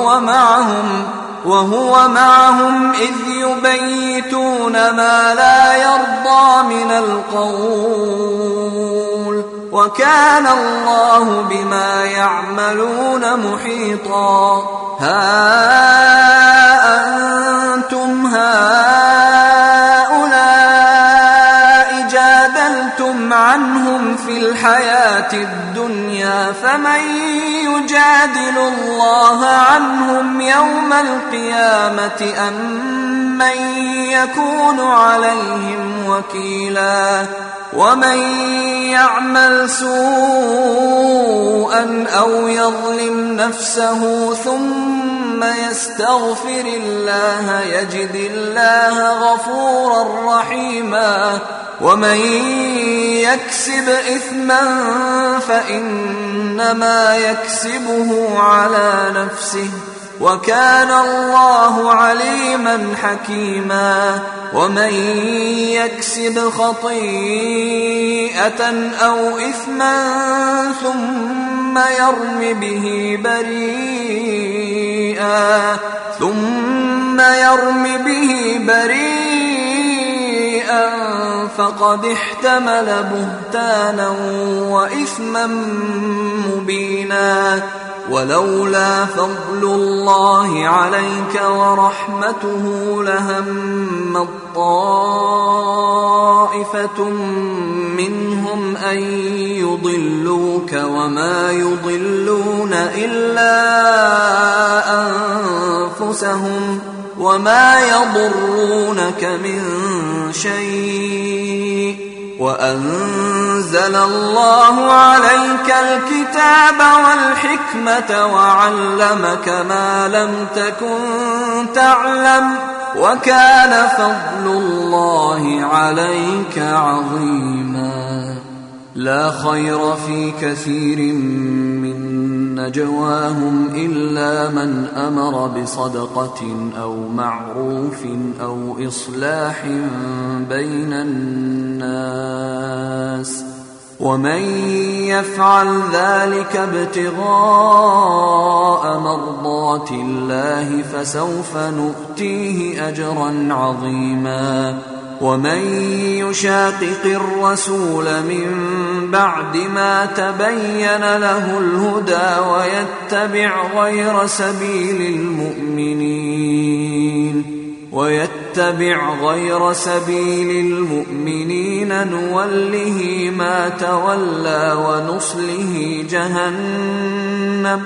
وهو معهم إذ يبيتون ما لا يرضى من القول وكان الله بما يعملون محيطا. ها أنتم هؤلاء جادلتم عنهم في الحياة الدنيا فمن يجادل الله عنهم يوم القيامة أم من يكون عليهم وكيلا. ومن يعمل سوءا أو يظلم نفسه ثم يستغفر الله يجد الله غفورا رحيما. ومن يكسب إثما فإنما يكسبه على نفسه وكان الله عليما حكيما. ومن يكسب خطيئة أو إثما ثم يرم به بريئا فقد احتمل بهتانا وإثما مبينا. ولولا فضل الله عليك ورحمته لهم طائفة منهم أن يضلوك وما يضلون إلا أنفسهم وما يضرونك من شيء. وأنزل الله عليك الكتاب والحكمة وعلمك ما لم تكن تعلم وكان فضل الله عليك عظيما. لا خير في كثير من نجواهم إلا من أمر بصدقة أو معروف أو إصلاح بين الناس ومن يفعل ذلك ابتغاء مرضات الله فسوف نؤتيه أجرا عظيما. ومن يشاقق الرسول من بعد ما تبين له الهدى ويتبع غير سبيل المؤمنين نوله ما تولى ونصله جهنم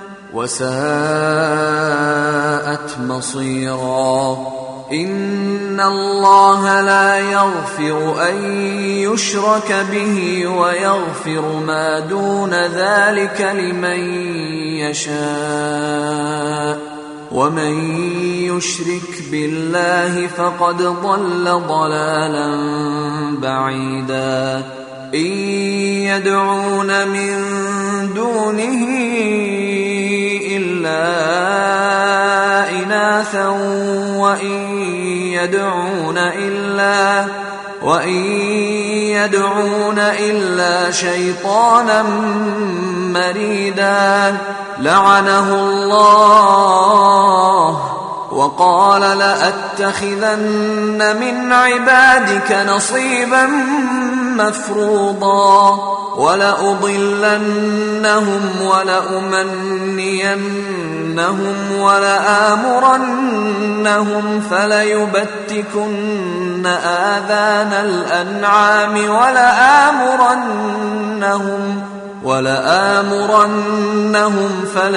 وساءت مصيرا. إن الله لا يغفر أن يشرك به ويغفر ما دون ذلك لمن يشاء ومن يشرك بالله فقد ضل ضلالا بعيدا. إن يدعون من دونه إلا إناثا وإن يدعون إلا شيطانا مريدا لعنه الله وقال لأتخذن من عبادك نصيبا مفروضا ولأضلنهم ولأمنينهم ولآمرنهم فليبتكن آذان الأنعام ولآمرنهم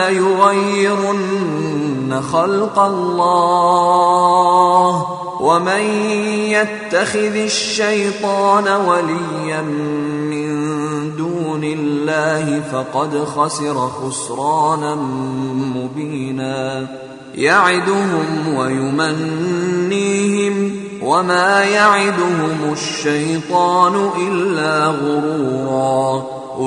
فليغيرن خلق الله ومن يتخذ الشيطان وليا من دون الله فقد خسر خسرانا مبينا. يعدهم ويمنيهم وما يعدهم الشيطان إلا غرورا.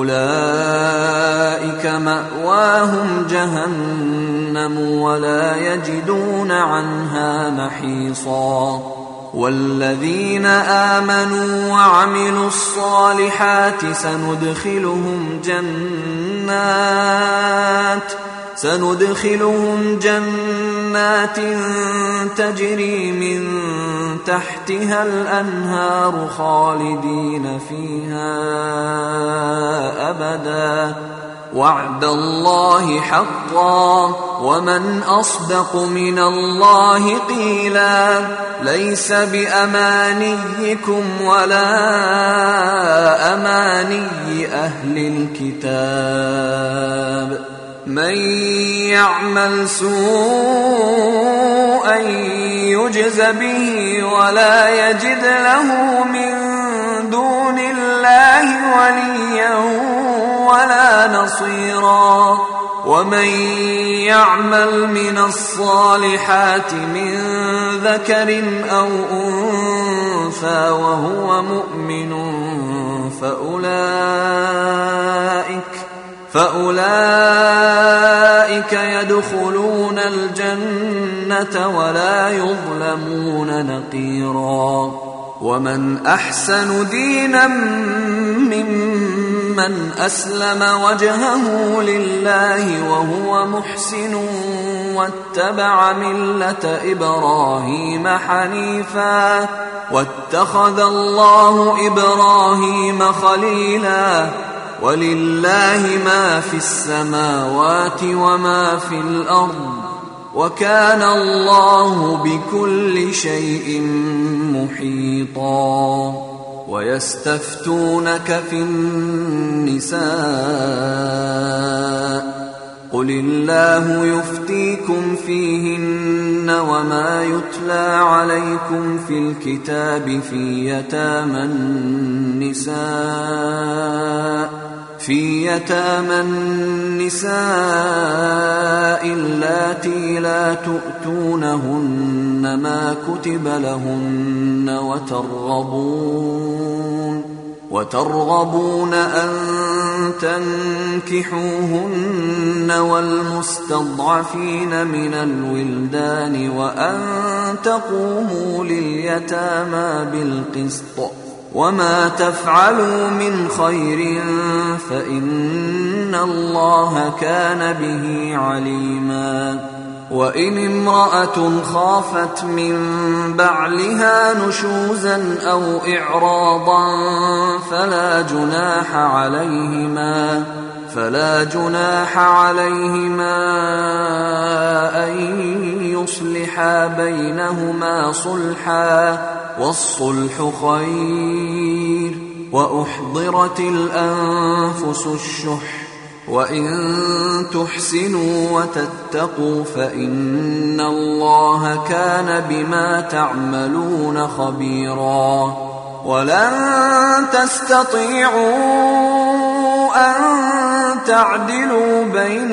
أولئك مأواهم جهنم ولا يجدون عنها محيصا. والذين آمنوا وعملوا الصالحات سندخلهم جنات تجري من تحتها الأنهار خالدين فيها أبدا وعد الله حقا ومن أصدق من الله قيلا ليس بأمانيكم ولا أماني أهل الكتاب من يعمل سوءا يجز به ولا يجد له من دون الله وليا ولا نصيرا ومن يعمل من الصالحات من ذكر أو أنثى وهو مؤمن فأولئك يدخلون الجنة ولا يظلمون نقيرا ومن أحسن دينا ممن أسلم وجهه لله وهو محسن واتبع ملة إبراهيم حنيفا واتخذ الله إبراهيم خليلا ولله ما في السماوات وما في الأرض وكان الله بكل شيء محيطا ويستفتونك في النساء قل الله يفتيكم فيهن وما يتلى عليكم في الكتاب في يتامى النساء اللاتي لا تؤتونهن ما كتب لهن وترغبون أن تنكحوهن والمستضعفين من الولدان وأن تقوموا لليتامى بالقسط وما تفعلوا من خير فإن الله كان به عليما وإن امرأة خافت من بعلها نشوزا أو إعراضا فلا جناح عليهما أن يصلحا بينهما صلحا والصلح خير وأحضرت الأنفس الشح وإن تحسنوا وتتقوا فإن الله كان بما تعملون خبيرا ولن تستطيعوا أن تعدلوا بين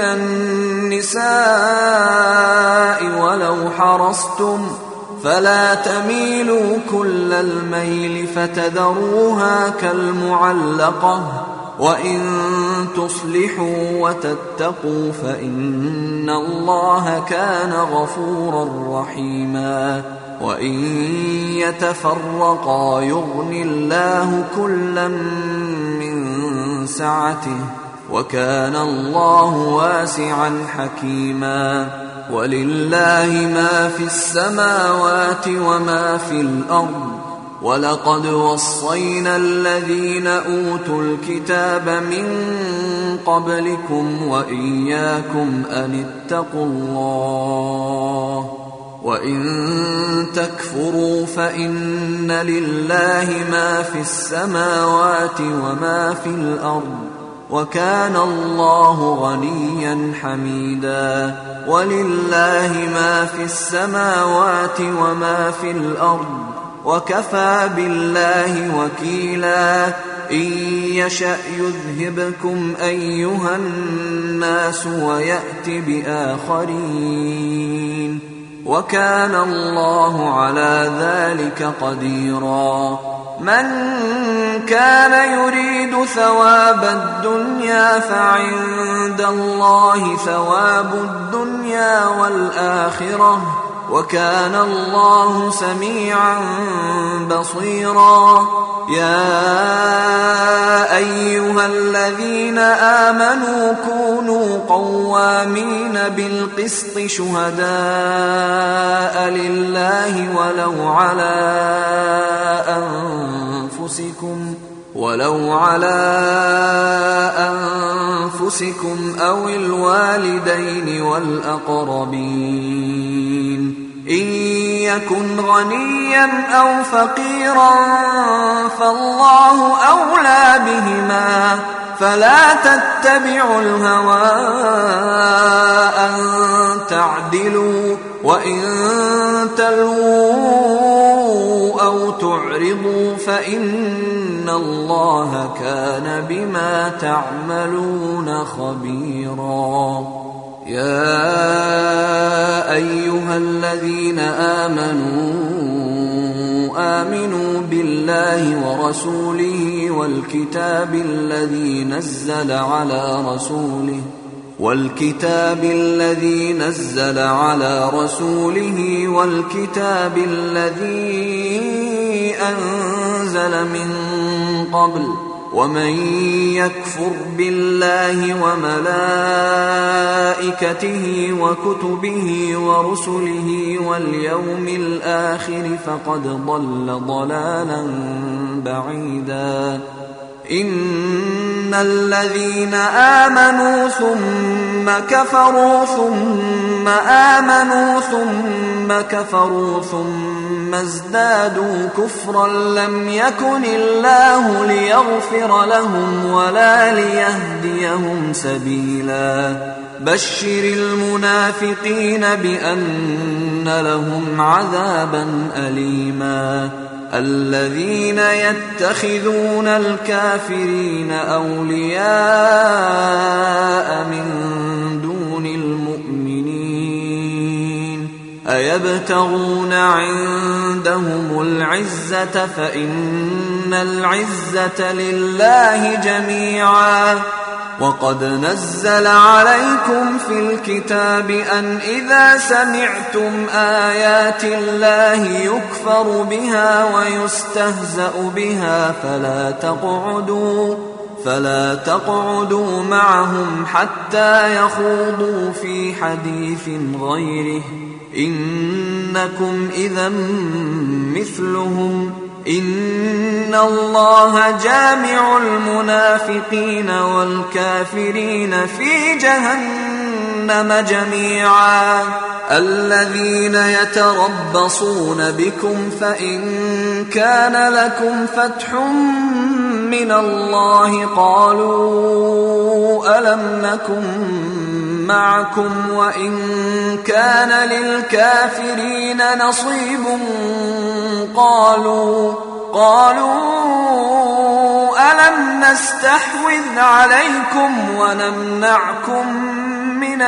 النساء ولو حرصتم فلا تميلوا كل الميل فتذروها كالمعلقة وإن تصلحوا وتتقوا فإن الله كان غفورا رحيما وإن يتفرقا يغن الله كلا من سعته وكان الله واسعا حكيما ولله ما في السماوات وما في الأرض ولقد وصينا الذين أوتوا الكتاب من قبلكم وإياكم أن اتقوا الله وإن تكفروا فإن لله ما في السماوات وما في الأرض وكان الله غنيا حميدا ولله ما في السماوات وما في الأرض وكفى بالله وكيلا إن يشأ يذهبكم أيها الناس ويأت بآخرين وكان الله على ذلك قديرا من كان يريد ثواب الدنيا فعند الله ثواب الدنيا والآخرة وكان الله سميعا بصيرا. يا أيها الذين آمنوا كونوا قوامين بالقسط شهداء لله ولو على أنفسكم أو الوالدين والأقربين. إن يكن غنيا أو فقيرا فالله أولى بهما، فلا تتبعوا الهوى أن تعدلوا، وإن تلووا أو تعرضوا فإن الله كان بما تعملون خبيرا. يا أيها الذين آمنوا بالله ورسوله والكتاب الذي نزل على رسوله والكتاب الذي أنزل من قبل، ومن يكفر بالله وملائكته وكتبه ورسله واليوم الآخر فقد ضل ضلالا بعيدا. إن الذين آمنوا ثم كفروا ثم آمنوا ثم كفروا ثم ازدادوا كفرا لم يكن الله ليغفر لهم ولا ليهديهم سبيلا. بشر المنافقين بأن لهم عذابا أليما. الذين يتخذون الكافرين أولياء من دون المؤمنين أيبتغون عندهم العزة فإن العزة لله جميعا. وقد نزل عليكم في الكتاب أن إذا سمعتم آيات الله يكفر بها ويستهزأ بها فلا تقعدوا معهم حتى يخوضوا في حديث غيره، إنكم إذا مثلهم. إن الله جامع المنافقين والكافرين في جهنم جميعا. الذين يتربصون بكم فإن كان لكم فتح من الله قالوا ألم نكن معكم، وإن كان للكافرين نصيب قالوا ألم نستحوذ عليكم ونمنعكم من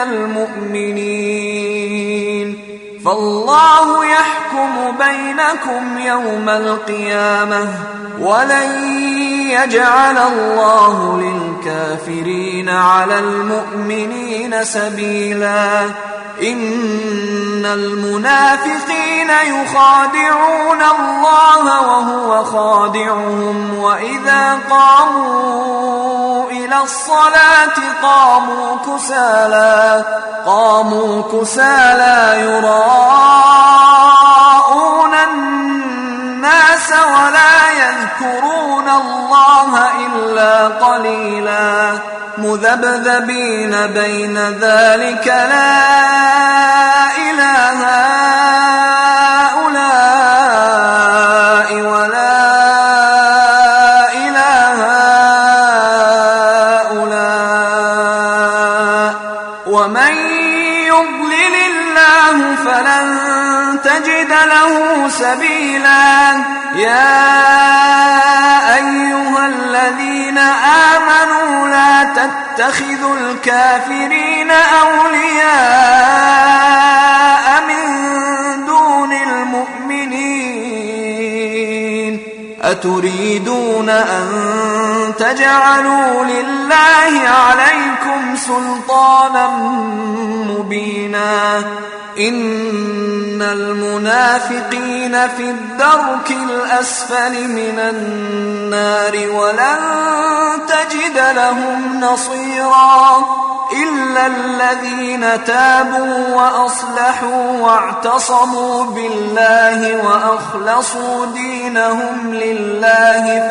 المؤمنين. فالله يحكم بينكم يوم القيامة ولن يجعل الله للكافرين على المؤمنين سبيلا. إن المنافقين يخادعون الله وهو خادعهم، وإذا قاموا إلى الصلاة قاموا كسالى يراءون الناس ولا يذكرون الله إلا قليلا. مذبذبين بين ذلك لا إله هؤلاء ولا إله هؤلاء، ومن يضلل الله فلن تجد له سبيلا. يا أيها الذين آمنوا لا تتخذوا الكافرين أولياء من دون المؤمنين. أتريدون أن تجعلوا لله عليكم سلطانا مبينا. إن المنافقين في الدرك الأسفل من النار ولن تجد لهم نصيرا إلا الذين تابوا وأصلحوا واعتصموا بالله وأخلصوا دينهم لله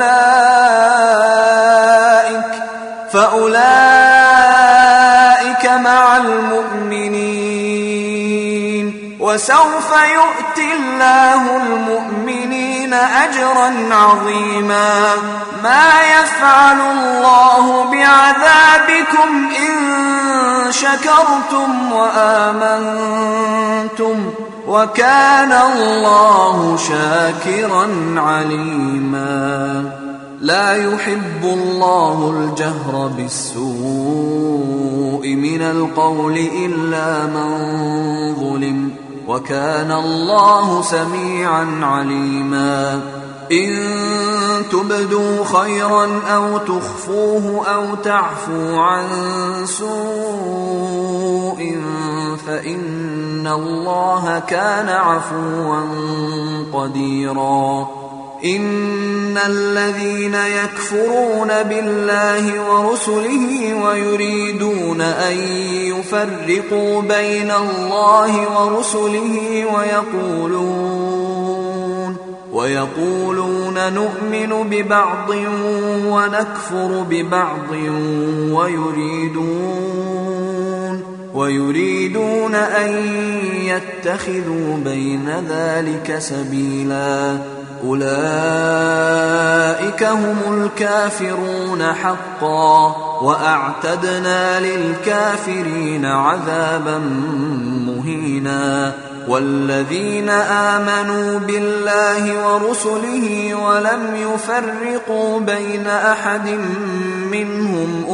فأولئك مع المؤمنين وسوف يؤتي الله المؤمنين أجرا عظيما ما يفعل الله بعذابكم إن شكرتم وآمنتم وكان الله شاكرا عليما لا يحب الله الجهر بالسوء من القول إلا من ظلم وكان الله سميعا عليما إن تبدوا خيرا أو تخفوه أو تعفو عن سوء فإن الله كان عفوا قديرا إن الذين يكفرون بالله ورسله ويريدون أن يفرقوا بين الله ورسله ويقولون نؤمن ببعض ونكفر ببعض ويريدون أن يتخذوا بين ذلك سبيلا أولئك هم الكافرون حقا وأعتدنا للكافرين عذابا مهينا والذين آمنوا بالله ورسله ولم يفرقوا بين أحد منهم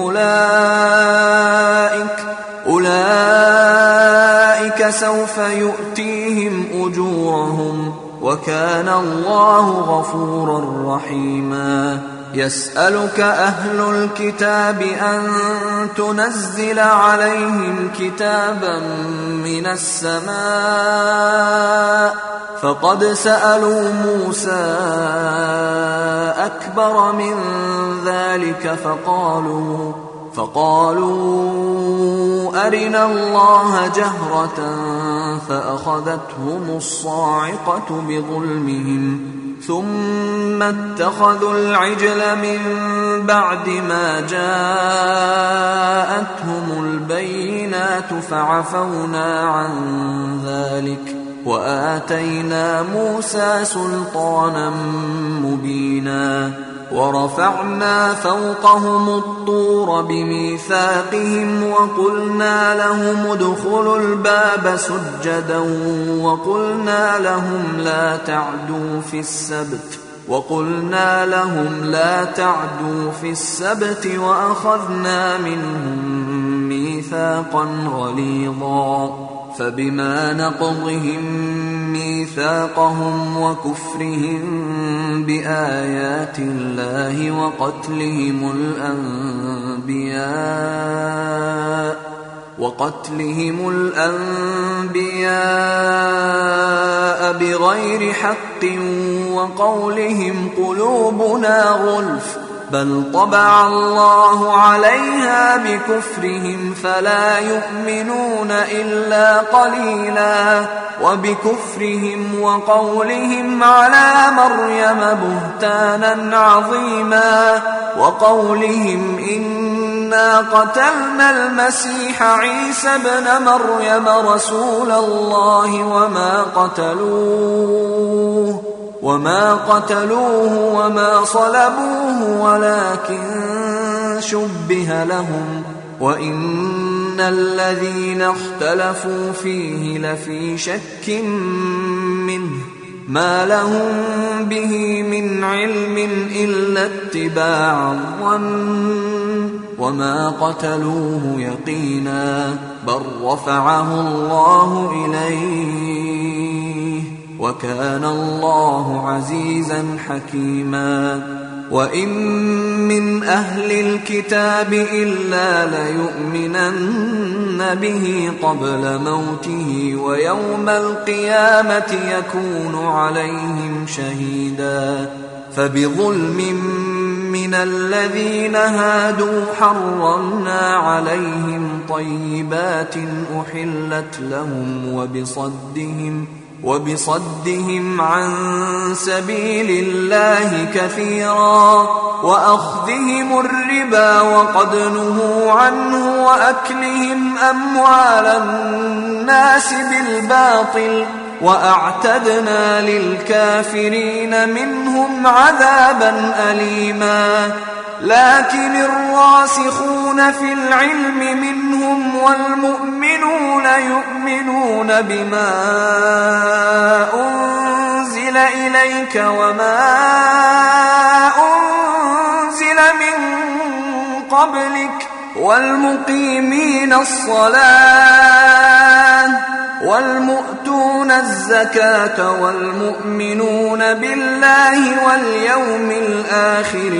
أولئك سوف يؤتيهم أجورهم وكان الله غفورا رحيما يسألك أهل الكتاب أن تنزل عليهم كتابا من السماء فقد سألوا موسى أكبر من ذلك فقالوا أرنا الله جهرة فأخذتهم الصاعقة بظلمهم ثم اتخذوا العجل من بعد ما جاءتهم البينات فعفونا عن ذلك وآتينا موسى سلطانا مبينا ورفعنا فوقهم الطور بميثاقهم وقلنا لهم ادخلوا الباب سجدا وقلنا لهم لا تعدوا في السبت وأخذنا منهم ميثاقا غليظا فبما نقضهم ميثاقهم وكفرهم بآيات الله وقتلهم الأنبياء بغير حق وقولهم قلوبنا غلف بل طبع الله عليها بكفرهم فلا يؤمنون إلا قليلا وبكفرهم وقولهم على مريم بهتانا عظيما وقولهم إنا قتلنا المسيح عيسى ابن مريم رسول الله وما قتلوه وما صلبوه ولكن شبه لهم وإن الذين اختلفوا فيه لفي شك منه ما لهم به من علم إلا اتباع الظن وما قتلوه يقينا بل رفعه الله إليه وكان الله عزيزا حكيما وإن من أهل الكتاب إلا ليؤمنن به قبل موته ويوم القيامة يكون عليهم شهيدا فبظلم من الذين هادوا حرمنا عليهم طيبات أحلت لهم وبصدهم عن سبيل الله كثيرا وأخذهم الربا وقد نهوا عنه وأكلهم أموال الناس بالباطل وأعتدنا للكافرين منهم عذابا أليما لكن الراسخون في العلم منهم والمؤمنون يؤمنون بما أنزل إليك وما أنزل من قبلك والمقيمين الصلاة والمؤتون الزكاة والمؤمنون بالله واليوم الآخر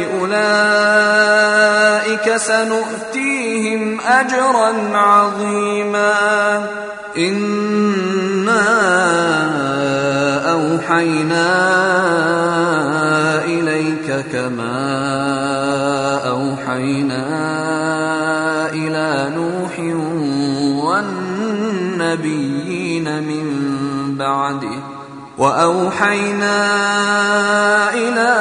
أولئك سنؤتيهم أجرا عظيما إنا أوحينا إليك كما أوحينا إلى نوح والنبيين من بعده وأوحينا إلى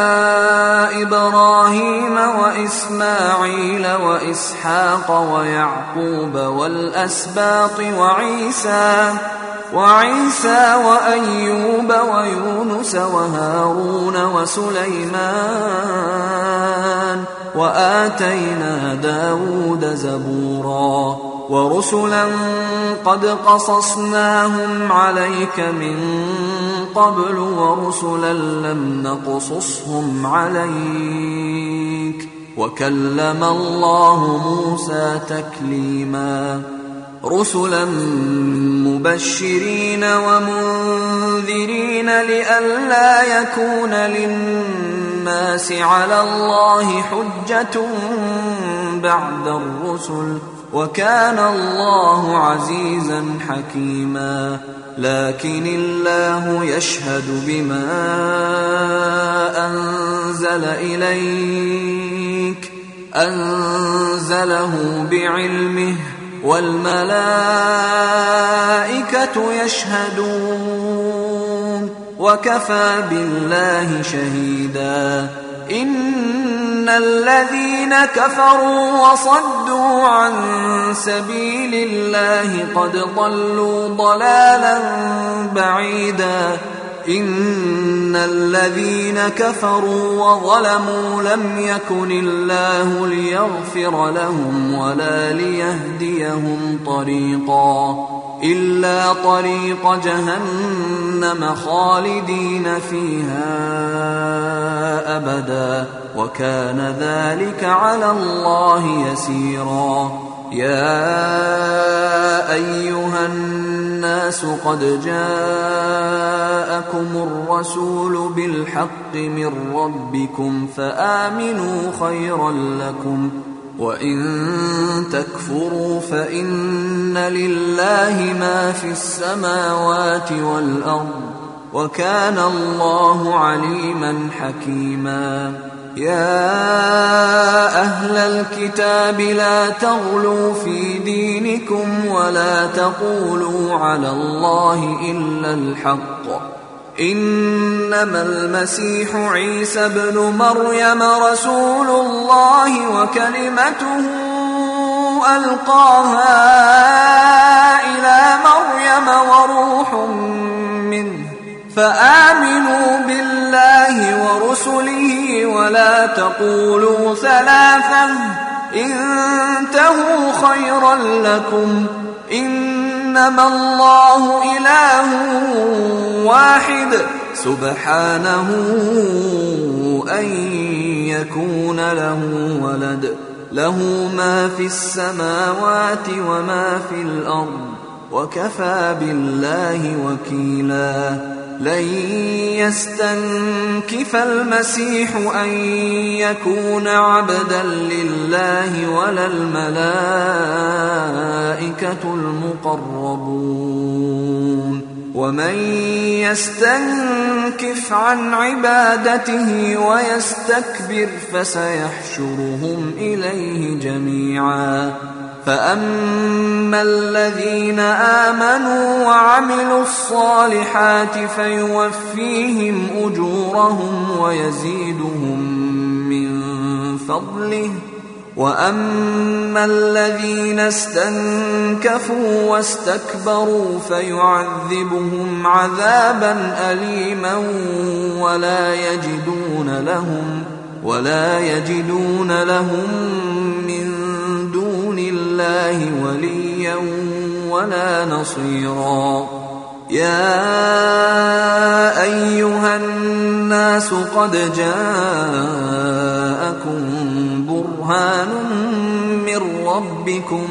إبراهيم وإسماعيل وإسحاق ويعقوب والأسباط وعيسى وأيوب ويونس وهارون وسليمان وآتينا داود زبورا ورسلا قد قصصناهم عليك من قبل ورسلا لم نقصصهم عليك وكلم الله موسى تكليما رسلا مبشرين ومنذرين لئلا يكون للناس على الله حجة بعد الرسل وكان الله عزيزا حكيما لكن الله يشهد بما أنزل إليك أنزله بعلمه والملائكة يشهدون وكفى بالله شهيدا إن الذين كفروا وصدوا عن سبيل الله قد ضلوا ضلالا بعيدا إن الذين كفروا وظلموا لم يكن الله ليغفر لهم ولا ليهديهم طريقا إلا طريق جهنم خالدين فيها أبدا وكان ذلك على الله يسيرا يا أيها الناس قد جاءكم الرسول بالحق من ربكم فآمنوا خيرا لكم وإن تكفروا فإن لله ما في السماوات والأرض وكان الله عليما حكيما يا أهل الكتاب لا تغلوا في دينكم ولا تقولوا على الله إلا الحق إنما المسيح عيسى ابن مريم رسول الله وكلمته ألقاها إلى مريم وروح منه فآمنوا بالله ورسله ولا تقولوا ثلاثة انتهوا خيرا لكم إنما الله إله واحد سبحانه أن يكون له ولد له ما في السماوات وما في الأرض وكفى بالله وكيلا لن يستنكف المسيح أن يكون عبدا لله ولا الملائكة المقربون ومن يستنكف عن عبادته ويستكبر فسيحشرهم إليه جميعا فأما الذين آمنوا وعملوا الصالحات فيوفيهم أجورهم ويزيدهم من فضله وأما الذين استنكفوا واستكبروا فيعذبهم عذابا أليما ولا يجدون لهم من دون الله وليا ولا نصيرا يا أيها الناس قد جاءكم برهان من ربكم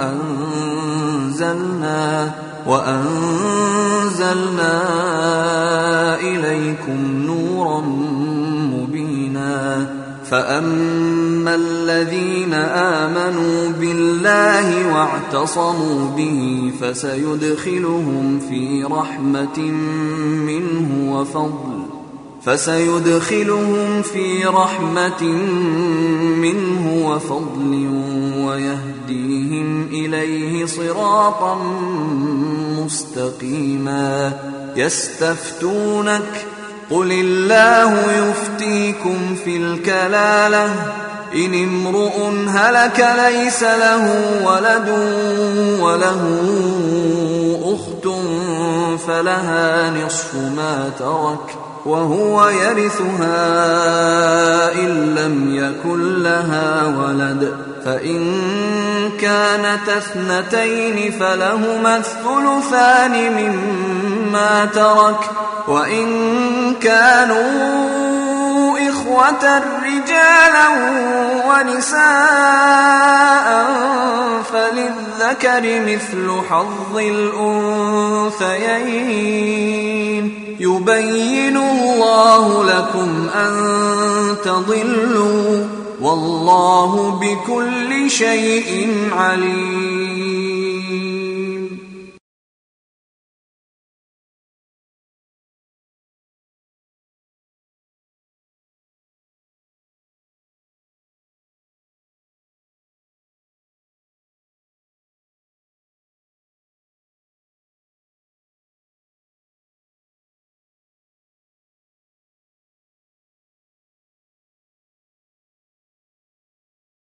وأنزلنا إليكم نورا مبينا فأما الذين آمنوا بالله واعتصموا به فسيدخلهم في رحمة منه وفضل ويهديهم إليه صراطا مستقيما يستفتونك قل الله يفتيكم في الكلالة إن امرؤ هلك ليس له ولد وله أخت فلها نصف ما ترك وهو يرثها إن لم يكن لها ولد فإن كانت اثنتين فلهما الثلثان مما ترك وإن كانوا إخوة رجالا ونساء فللذكر مثل حظ الأنثيين يبين الله لكم أن تضلوا والله بكل شيء عليم